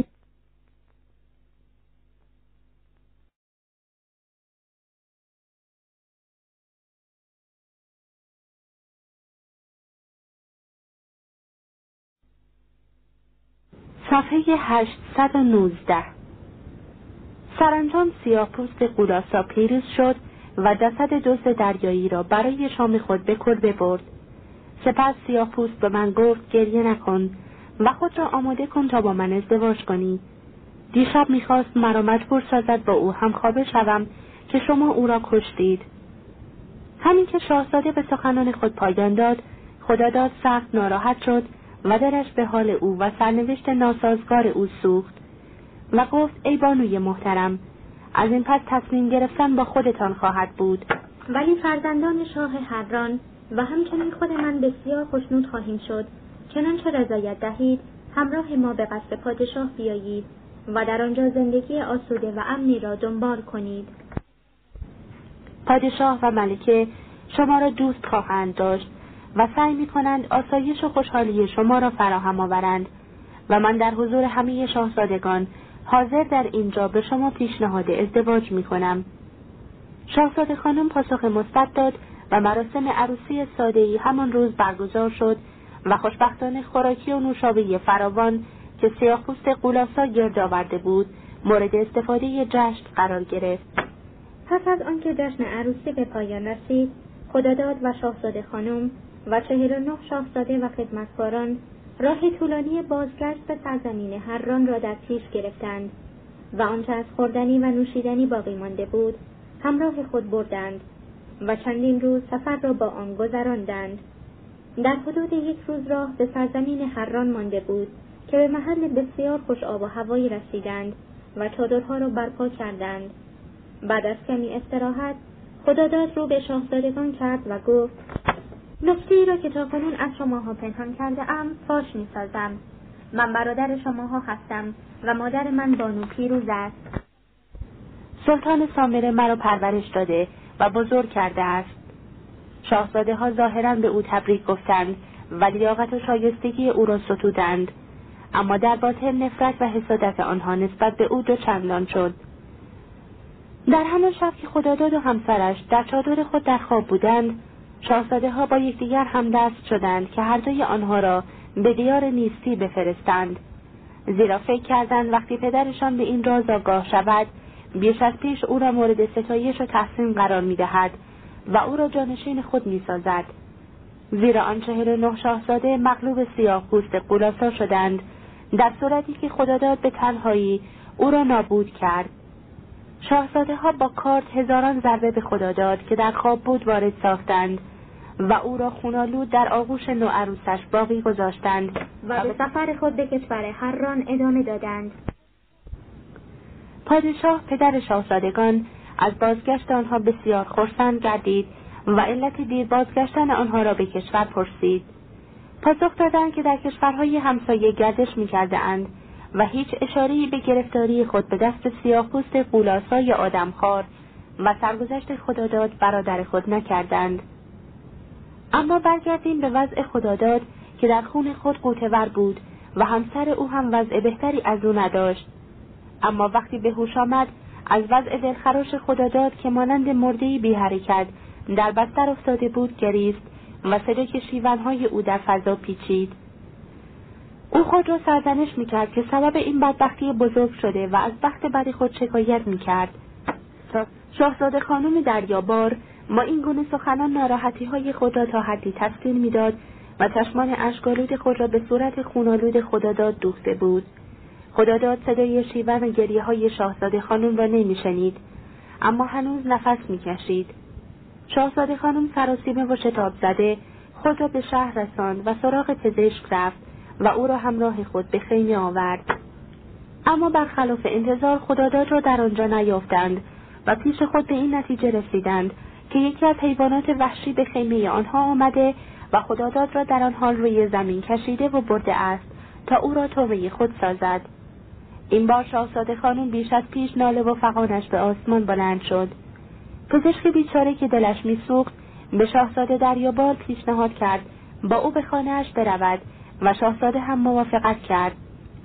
صفحه 819. سرانجام سیاه‌پوست قولاسا پیروز شد و جسد دزد دریایی را برای شام خود به کلبه برد. سپس سیاه‌پوست به من گفت: گریه نکن و خود را آماده کن تا با من ازدواج کنی. دیشب می‌خواست مرا مجبور سازد با او همخوابه شوم که شما او را کشتید. همین که شاهزاده به سخنان خود پایان داد، خداداد سخت ناراحت شد و دلش به حال او و سرنوشت ناسازگار او سوخت و گفت: ای بانوی محترم، از این پس تصمیم گرفتن با خودتان خواهد بود. ولی فرزندان شاه حران و همچنین خود من بسیار خوشنود خواهیم شد، چنانچه رضایت دهید همراه ما به قصر پادشاه بیایید و در آنجا زندگی آسوده و امنی را دنبال کنید. پادشاه و ملکه شما را دوست خواهند داشت و سعی می‌کنند آسایش و خوشحالی شما را فراهم آورند و من در حضور همه شاهزادگان حاضر در اینجا به شما پیشنهاد ازدواج می‌کنم. شاهزاده خانم پاسخ مثبت داد و مراسم عروسی ساده‌ای همان روز برگزار شد و خوشبختانه خوراکی و نوشابه فراوان که سیاه‌پوست قولاسا گرد آورده بود مورد استفاده جشن قرار گرفت. پس از آنکه جشن عروسی به پایان رسید، خداداد و شاهزاده خانم و 49 شاهزاده و خدمتکاران راه طولانی بازگشت به سرزمین حران را در پیش گرفتند و آنچه از خوردنی و نوشیدنی باقی مانده بود همراه خود بردند و چندین روز سفر را با آن گذراندند. در حدود 1 روز راه به سرزمین حران مانده بود که به محل بسیار خوش آب و هوایی رسیدند و چادرها را برپا کردند. بعد از کمی استراحت، خداداد رو به شاهزادگان کرد و گفت: نکته‌ای را که تاکنون از شماها پنهان کرده ام فاش می‌سازم. من برادر شماها هستم و مادر من بانو پیروز است. سلطان سامره مرا پرورش داده و بزرگ کرده است. شاهزاده ها ظاهراً به او تبریک گفتند و لیاقت و شایستگی او را ستودند، اما در باطن نفرت و حسادت آنها نسبت به او دو چندان شد. در همان شب که خداداد و همسرش در چادر خود در خواب بودند، شاهزاده ها با یکدیگر همدست شدند که هر دوی آنها را به دیار نیستی بفرستند، زیرا فکر کردند وقتی پدرشان به این راز آگاه شود بیش از پیش او را مورد ستایش و تحسین قرار می‌دهد و او را جانشین خود می‌سازد. زیرا آن 49 شاهزاده مغلوب سیاه‌پوست قولاسا شدند، در صورتی که خداداد به تنهایی او را نابود کرد. شاهزاده ها با کارد هزاران ضربه به خداداد که در خواب بود وارد ساختند و او را خونالود در آغوش نوعروسش باقی گذاشتند و به سفر خود به کشور حران ادامه دادند. پادشاه پدر شاهزادگان از بازگشت آنها بسیار خرسند گردید و علت دیر بازگشتن آنها را به کشور پرسید. پاسخ دادند که در کشورهای همسایه گردش می‌کرده‌اند و هیچ اشاره‌ای به گرفتاری خود به دست سیاه‌پوست قولاسای آدمخوار و سرگذشت خداداد برادر خود نکردند. اما برگردیم به وضع خداداد که در خون خود غوطه‌ور بود و همسر او هم وضع بهتری از او نداشت. اما وقتی به هوش آمد از وضع دلخراش خداداد که مانند مرده‌ای بی حرکت در بستر افتاده بود گریست و صدای شیون‌های او در فضا پیچید. او خود را سرزنش می‌کرد که سبب این بدبختی بزرگ شده و از بخت بد خود شکایت می‌کرد. شاهزاده خانم دریابار با این گونه سخنان ناراحتی‌های خود را تا حدی تسکین می‌داد و چشمان اشک‌آلود خود را به صورت خون‌آلود خداداد دوخته بود. خداداد صدای شیون و گریه‌های شاهزاده خانم را نمی‌شنید، اما هنوز نفس می‌کشید. شاهزاده خانم سراسیمه و شتاب زده خود را به شهر رساند و سراغ پزشک رفت و او را همراه خود به خیمه آورد. اما برخلاف انتظار خداداد را در آنجا نیافتند و پیش خود به این نتیجه رسیدند که یکی از حیوانات وحشی به خیمه آنها آمده و خداداد را در آن حال روی زمین کشیده و برده است تا او را تومه خود سازد. این بار شاهزاده خانم بیش از پیش ناله و فغانش به آسمان بلند شد. پزشک بیچاره که دلش می‌سوخت به شاهزاده دریابار پیشنهاد کرد با او به خانه‌اش برود و شاهزاده هم موافقت کرد.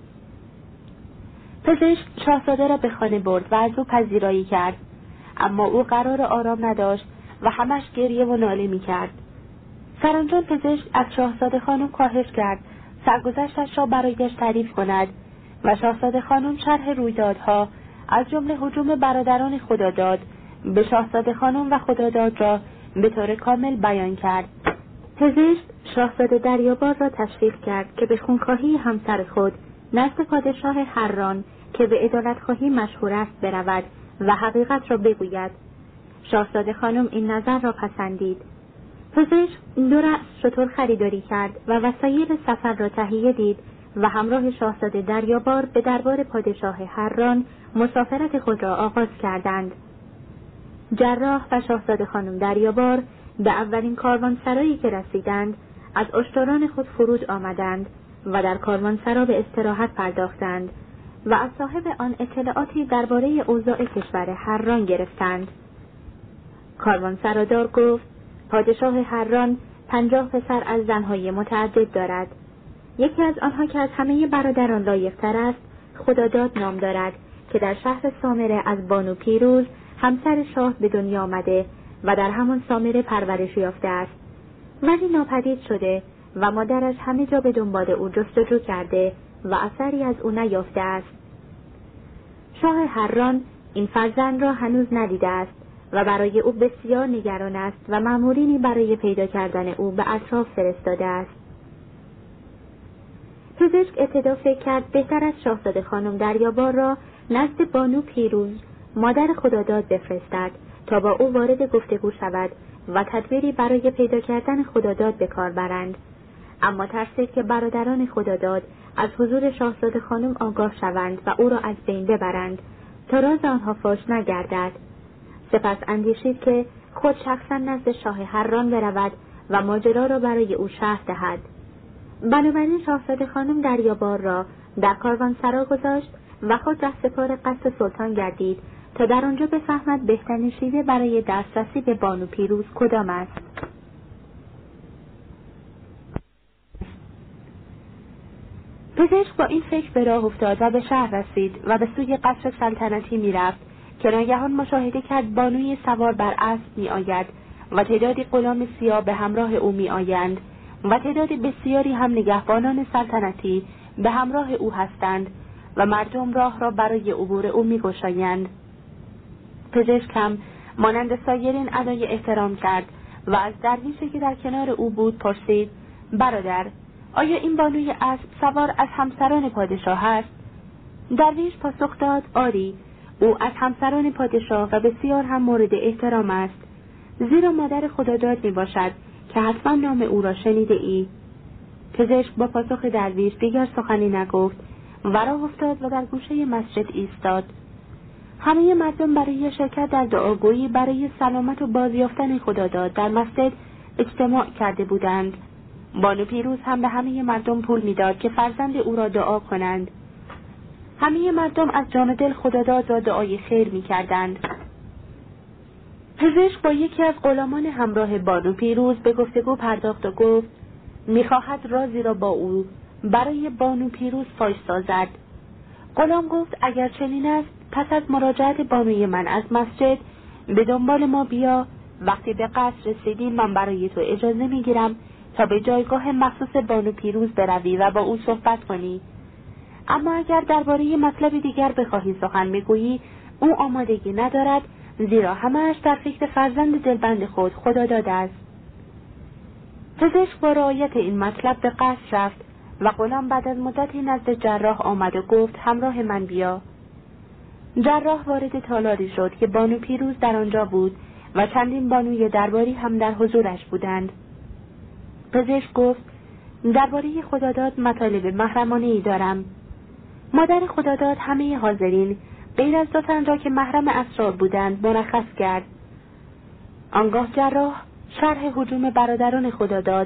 پزشک شاهزاده را به خانه برد و از او پذیرایی کرد، اما او قرار آرام نداشت و همش گریه و ناله می‌کرد. سرانجام پزشک از شاهزاده خانم خواهش کرد سرگذشتش را برایش تعریف کند و شاهزاده خانم شرح رویدادها از جمله هجوم برادران خداداد به شاهزاده خانم و خداداد را به طور کامل بیان کرد. پزشک شاهزاده دریابار را تشویق کرد که به خونخواهی همسر خود نزد پادشاه حران که به عدالتخواهی مشهور است برود و حقیقت را بگوید. شاهزاده خانم این نظر را پسندید. پزشک 2 رأس شتر خریداری کرد و وسایل سفر را تهیه دید و همراه شاهزاده دریابار به دربار پادشاه حران مسافرت خود را آغاز کردند. جراح و شاهزاده خانم دریابار به اولین کاروانسرایی که رسیدند از اشتران خود فرود آمدند و در کاروانسرا به استراحت پرداختند و از صاحب آن اطلاعاتی درباره اوضاع کشور حران گرفتند. کاروانسرادار گفت پادشاه حران 50 پسر از زنهای متعدد دارد. یکی از آنها که از همه برادران لایق‌تر است خداداد نام دارد که در شهر سامره از بانو پیروز همسر شاه به دنیا آمده و در همان سامره پرورش یافته است، ولی ناپدید شده و مادرش همه جا به دنبال او جستجو کرده و اثری از او نیافته است. شاه حران این فرزند را هنوز ندیده است و برای او بسیار نگران است و مأمورینی برای پیدا کردن او به اطراف فرستاده است. پزشک ابتدا فکر کرد بهتر از شاهزاده خانم دریابار را نزد بانو پیروز مادر خداداد بفرستد تا با او وارد گفتگو شود و تدبیری برای پیدا کردن خداداد به کار برند، اما ترسید که برادران خداداد از حضور شاهزاده خانم آگاه شوند و او را از بین ببرند تا راز آنها فاش نگردد. سپس اندیشید که خود شخصا نزد شاه حران برود و ماجرا را برای او شرح دهد. بنابراین شاهزاده خانم دریابار را در کاروانسرا گذاشت و خود رهسپار قصر سلطان گردید تا در آنجا بفهمد بهترین شیوه برای دسترسی به بانو پیروز کدام است. پزشک با این فکر به راه افتاد و به شهر رسید و به سوی قصر سلطنتی میرفت که ناگهان مشاهده کرد بانوی سوار بر اسب می آید و تعدادی غلام سیاه به همراه او می آیند و تعداد بسیاری هم نگهبانان سلطنتی به همراه او هستند و مردم راه را برای عبور او می گشایند. پزشک هم مانند سایرین ادای احترام کرد و از درویشی که در کنار او بود پرسید: برادر، آیا این بانوی اسب سوار از همسران پادشاه است؟ درویش پاسخ داد: آری، او از همسران پادشاه و بسیار هم مورد احترام است، زیرا مادر خداداد می باشد که حتما نام او را شنیده ای. پزشک با پاسخ درویش دیگر سخنی نگفت و راه افتاد و در گوشه مسجد ایستاد. همه مردم برای شرکت در دعاگویی برای سلامت و بازیافتن خداداد در مسجد اجتماع کرده بودند. بانو پیروز هم به همه مردم پول میداد که فرزند او را دعا کنند. همه مردم از جان و دل خداداد را دعای خیر می‌کردند. پزشک با یکی از غلامان همراه بانو پیروز به گفتگو پرداخت و گفت می‌خواهد رازی را با او برای بانو پیروز فاش سازد. غلام گفت اگر چنین است پس از مراجعت بانوی من از مسجد به دنبال ما بیا، وقتی به قصر رسیدیم من برای تو اجازه می‌گیرم تا به جایگاه مخصوص بانو پیروز بروی و با او صحبت کنی. اما اگر درباره مطلب دیگر بخواهی سخن بگویی او آمادگی ندارد، زیرا همه‌اش در فکر فرزند دلبند خود خداداد است. پزشک با رعایت این مطلب به قصر رفت و غلام بعد از مدتی نزد جراح آمد و گفت همراه من بیا. جراح وارد تالاری شد که بانو پیروز در آنجا بود و چندین بانوی درباری هم در حضورش بودند. پزشک گفت درباره خداداد مطالب محرمانه‌ای دارم. مادر خداداد همه حاضرین غیر از 2 تن را که محرم اسرار بودند مرخص کرد. آنگاه جراح شرح هجوم برادران خداداد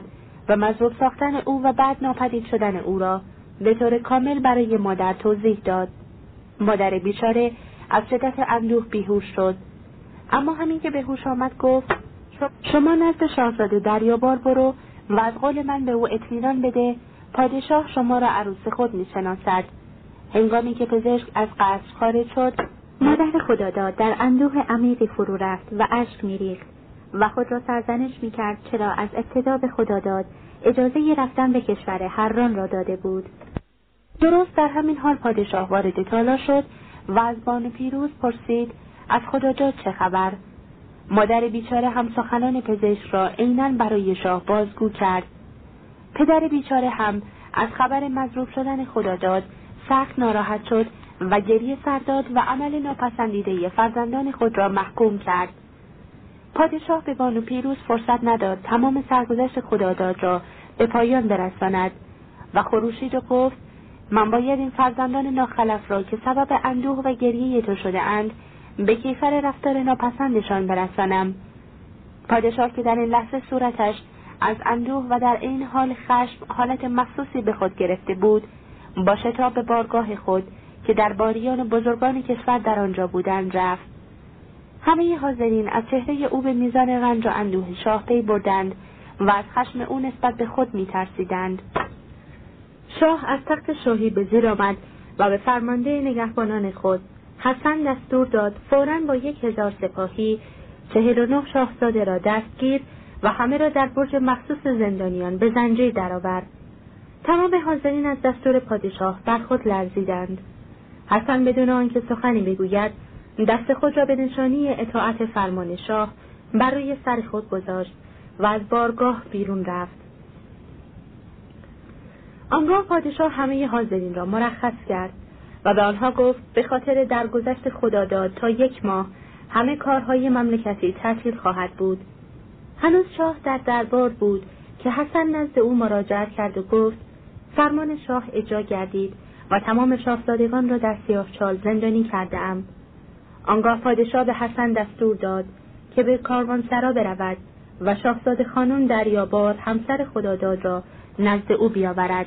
و مضروب ساختن او و بعد ناپدید شدن او را به طور کامل برای مادر توضیح داد. مادر بیچاره از شدت اندوه بیهوش شد، اما همین که به هوش آمد گفت شما نزد شاهزاده دریابار برو و از قول من به او اطمینان بده پادشاه شما را عروس خود می‌شناسد. هنگامی که پزشک از قصر خارج شد، مادر خداداد در اندوه عمیقی فرو رفت و اشک می‌ریخت و خود را سرزنش می‌کرد چرا از ابتدا به خداداد اجازه رفتن به کشور حران را داده بود. درست در همین حال پادشاه وارد تالا شد و از بانو پیروز پرسید از خداداد چه خبر؟ مادر بیچاره هم سخنان پزشک را عیناً برای شاه بازگو کرد. پدر بیچاره هم از خبر مضروب شدن خداداد سخت ناراحت شد و گریه سر داد و عمل ناپسندیده فرزندان خود را محکوم کرد. پادشاه به بانو پیروز فرصت نداد تمام سرگذشت خداداد را به پایان برساند و خروشید و گفت من باید این فرزندان ناخلف را که سبب اندوه و گریه تو شده اند به کیفر رفتار ناپسندشان برسانم. پادشاه که در این لحظه صورتش از اندوه و در این حال خشم حالت مخصوصی به خود گرفته بود، با شتاب به بارگاه خود که در باریان و بزرگان کشور در آنجا بودند رفت. همه حاضرین از چهره او به میزان رنج و اندوه شاه پی بردند و از خشم او نسبت به خود می‌ترسیدند. شاه از تخت شاهی به زیر آمد و به فرمانده نگهبانان خود حسن دستور داد فوراً با 1000 سپاهی 49 شاهزاده را دستگیر و همه را در برج مخصوص زندانیان به زنجیر درآورد. تمام حاضرین از دستور پادشاه بر خود لرزیدند. حسن بدون آنکه سخنی بگوید دست خود را به نشانی اطاعت فرمان شاه بر روی سر خود گذاشت و از بارگاه بیرون رفت. آنگاه پادشاه همه حاضرین را مرخص کرد و به آنها گفت به خاطر درگذشت خداداد تا 1 ماه همه کارهای مملکتی تعطیل خواهد بود. هنوز شاه در دربار بود که حسن نزد او مراجعه کرد و گفت فرمان شاه اجرا گردید و تمام شاهزادگان را در سیاهچال زندانی کرده ام. آنگاه پادشاه به حسن دستور داد که به کاروانسرا برود و شاهزاده خانم دریابار همسر خداداد را نزد او بیاورد.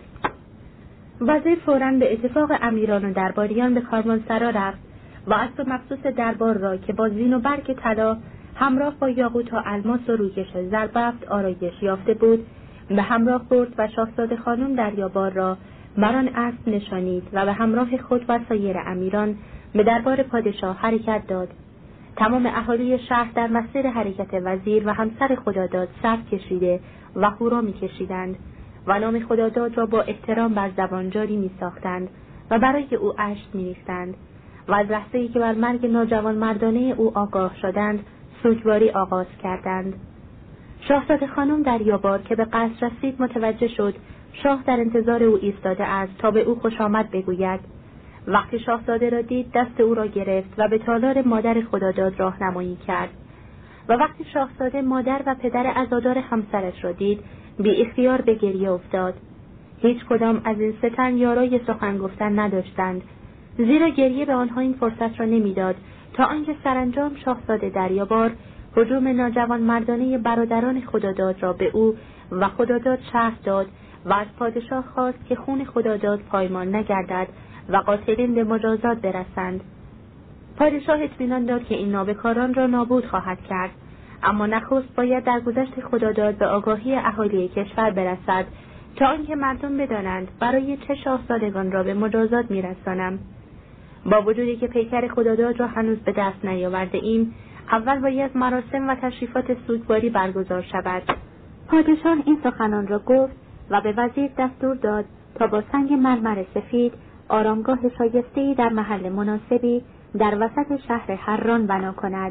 وزیر فوراً به اتفاق امیران و درباریان به کاروانسرا رفت و اسب مخصوص دربار را که با زین و برگ طلا همراه با یاقوت و الماس و روکش زربفت آرایش یافته بود به همراه برد و شاهزاده خانم دریابار را بر آن اسب نشانید و به همراه خود و سایر امیران به دربار پادشاه حرکت داد. تمام اهالی شهر در مسیر حرکت وزیر و همسر خداداد صف کشیده و هورا می‌کشیدند و نام خداداد را با احترام بر زبان جاری می‌ساختند و برای او اشک می‌ریختند و از لحظه‌ای که بر مرگ ناجوان مردانه او آگاه شدند سوگواری آغاز کردند. شاهزاده خانم دریابار که به قصر رسید متوجه شد شاه در انتظار او ایستاده است تا به او خوش آمد بگوید. وقتی شاهزاده را دید دست او را گرفت و به تالار مادر خداداد راهنمایی کرد و وقتی شاهزاده مادر و پدر عزادار همسرش را دید بی اختیار به گریه افتاد. هیچ کدام از این 3 تن یارای سخن گفتن نداشتند، زیرا گریه به آنها این فرصت را نمیداد تا آنکه سرانجام شاهزاده دریابار هجوم ناجوان مردانه برادران خداداد را به او و خداداد شرح داد و از پادشاه خواست که خون خداداد پایمان نگردد و قاتلین به مجازات برسند. پادشاه اطمینان داد که این نابکاران را نابود خواهد کرد، اما نخست باید در گذشت خداداد به آگاهی اهالی کشور برسد تا آنکه مردم بدانند برای چه شاهزادگان را به مجازات میرسانم. با وجودی که پیکر خداداد را هنوز به دست نیاورده ایم، اول باید مراسم و تشریفات سوگواری برگزار شود. پادشاه این سخنان را گفت و به وزیر دستور داد تا با سنگ مرمر سفید آرامگاه شایسته‌ای در محل مناسبی در وسط شهر حران بنا کند.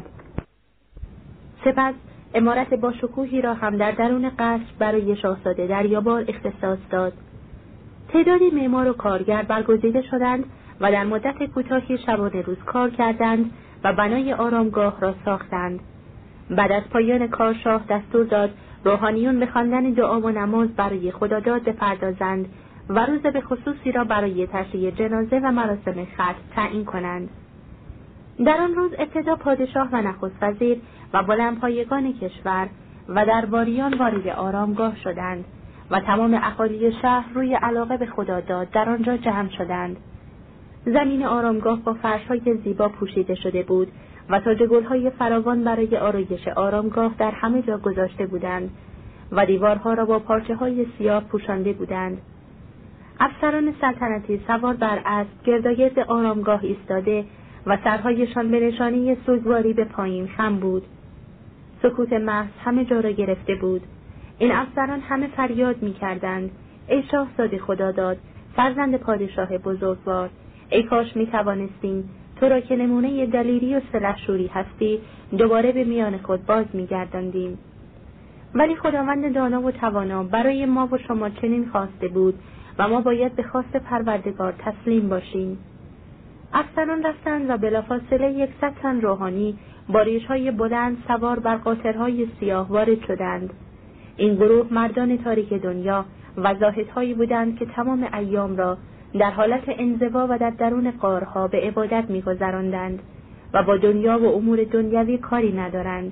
سپس عمارت با شکوهی را هم در درون قصر برای شاهزاده دریابار اختصاص داد. تعدادی معمار و کارگر برگزیده شدند و در مدت کوتاهی شبانه روز کار کردند و بنای آرامگاه را ساختند. بعد از پایان کار شاه دستور داد روحانیون به خواندن دعا و نماز برای خداداد بپردازند و روز به خصوصی را برای تشییع جنازه و مراسم ختم تعیین کنند. در آن روز ابتدا پادشاه و نخست وزیر و بلندپایگان کشور و درباریان وارد آرامگاه شدند و تمام اهالی شهر روی علاقه به خداداد در آنجا جمع شدند. زمین آرامگاه با فرش‌های زیبا پوشیده شده بود و تاج گل‌های فراوان برای آرایش آرامگاه در همه جا گذاشته بودند و دیوارها را با پارچه‌های سیاه پوشانده بودند. افسران سلطنتی سوار بر اسب گرداگرد آرامگاه ایستاده و سرهایشان به نشانه سوگواری به پایین خم بود. سکوت محض همه جا را گرفته بود. این افسران همه فریاد می‌کردند: ای شاهزاده خداداد، فرزند پادشاه بزرگوار، ای کاش می‌توانستیم تو را که نمونه دلیری و سلحشوری هستی دوباره به میان خود باز می‌گرداندیم. ولی خداوند دانا و توانا برای ما و شما چنین خواسته بود و ما باید به خواست پروردگار تسلیم باشیم. افسران رفتند و بلافاصله 100 تن روحانی با ریش‌های بلند سوار بر قاطرهای سیاه وارد شدند. این گروه مردان تاریک دنیا و زاهدهایی بودند که تمام ایام را در حالت انزوا و در درون غارها به عبادت می‌گذراندند و با دنیا و امور دنیوی کاری ندارند.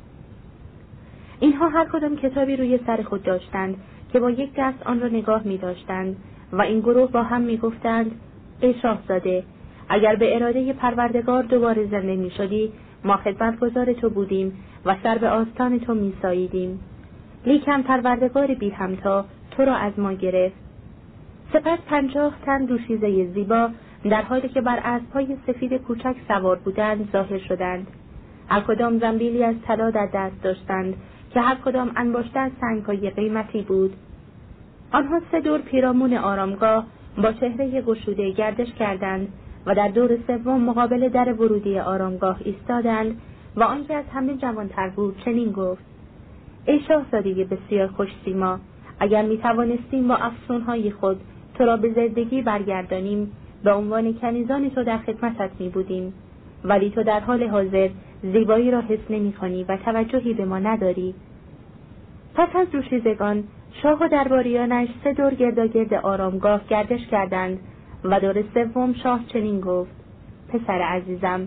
اینها هر کدام کتابی روی سر خود داشتند که با یک دست آن را نگاه می‌داشتند و این گروه با هم می‌گفتند: ای شاهزاده، اگر به اراده پروردگار دوباره زنده می‌شدی، ما خدمتگزار تو بودیم و سر به آستان تو می‌ساییدیم. لیکن پروردگار بی همتا تو را از ما گرفت. سپس 50 تن دوشیزه زیبا در حالی که بر اسب‌های سفید کوچک سوار بودند ظاهر شدند. هر کدام زنبیلی از طلا در دست داشتند که هر کدام انباشته از سنگ‌های قیمتی بود. آنها 3 دور پیرامون آرامگاه با چهره گشوده گردش کردند و در دور سوم مقابل در ورودی آرامگاه ایستادند و آنکه از همه جوان‌تر بود چنین گفت: ای شاهزاده بسیار خوش‌سیما، اگر می‌توانستیم با افسون‌های خود تو را به زندگی برگردانیم، به عنوان کنیزان تو در خدمتت می‌بودیم، ولی تو در حال حاضر زیبایی را حس نمی‌کنی و توجهی به ما نداری. پس از دوشیزگان شاه و درباریانش 3 دور گرداگرد آرامگاه گردش کردند و دور سوم شاه چنین گفت: پسر عزیزم،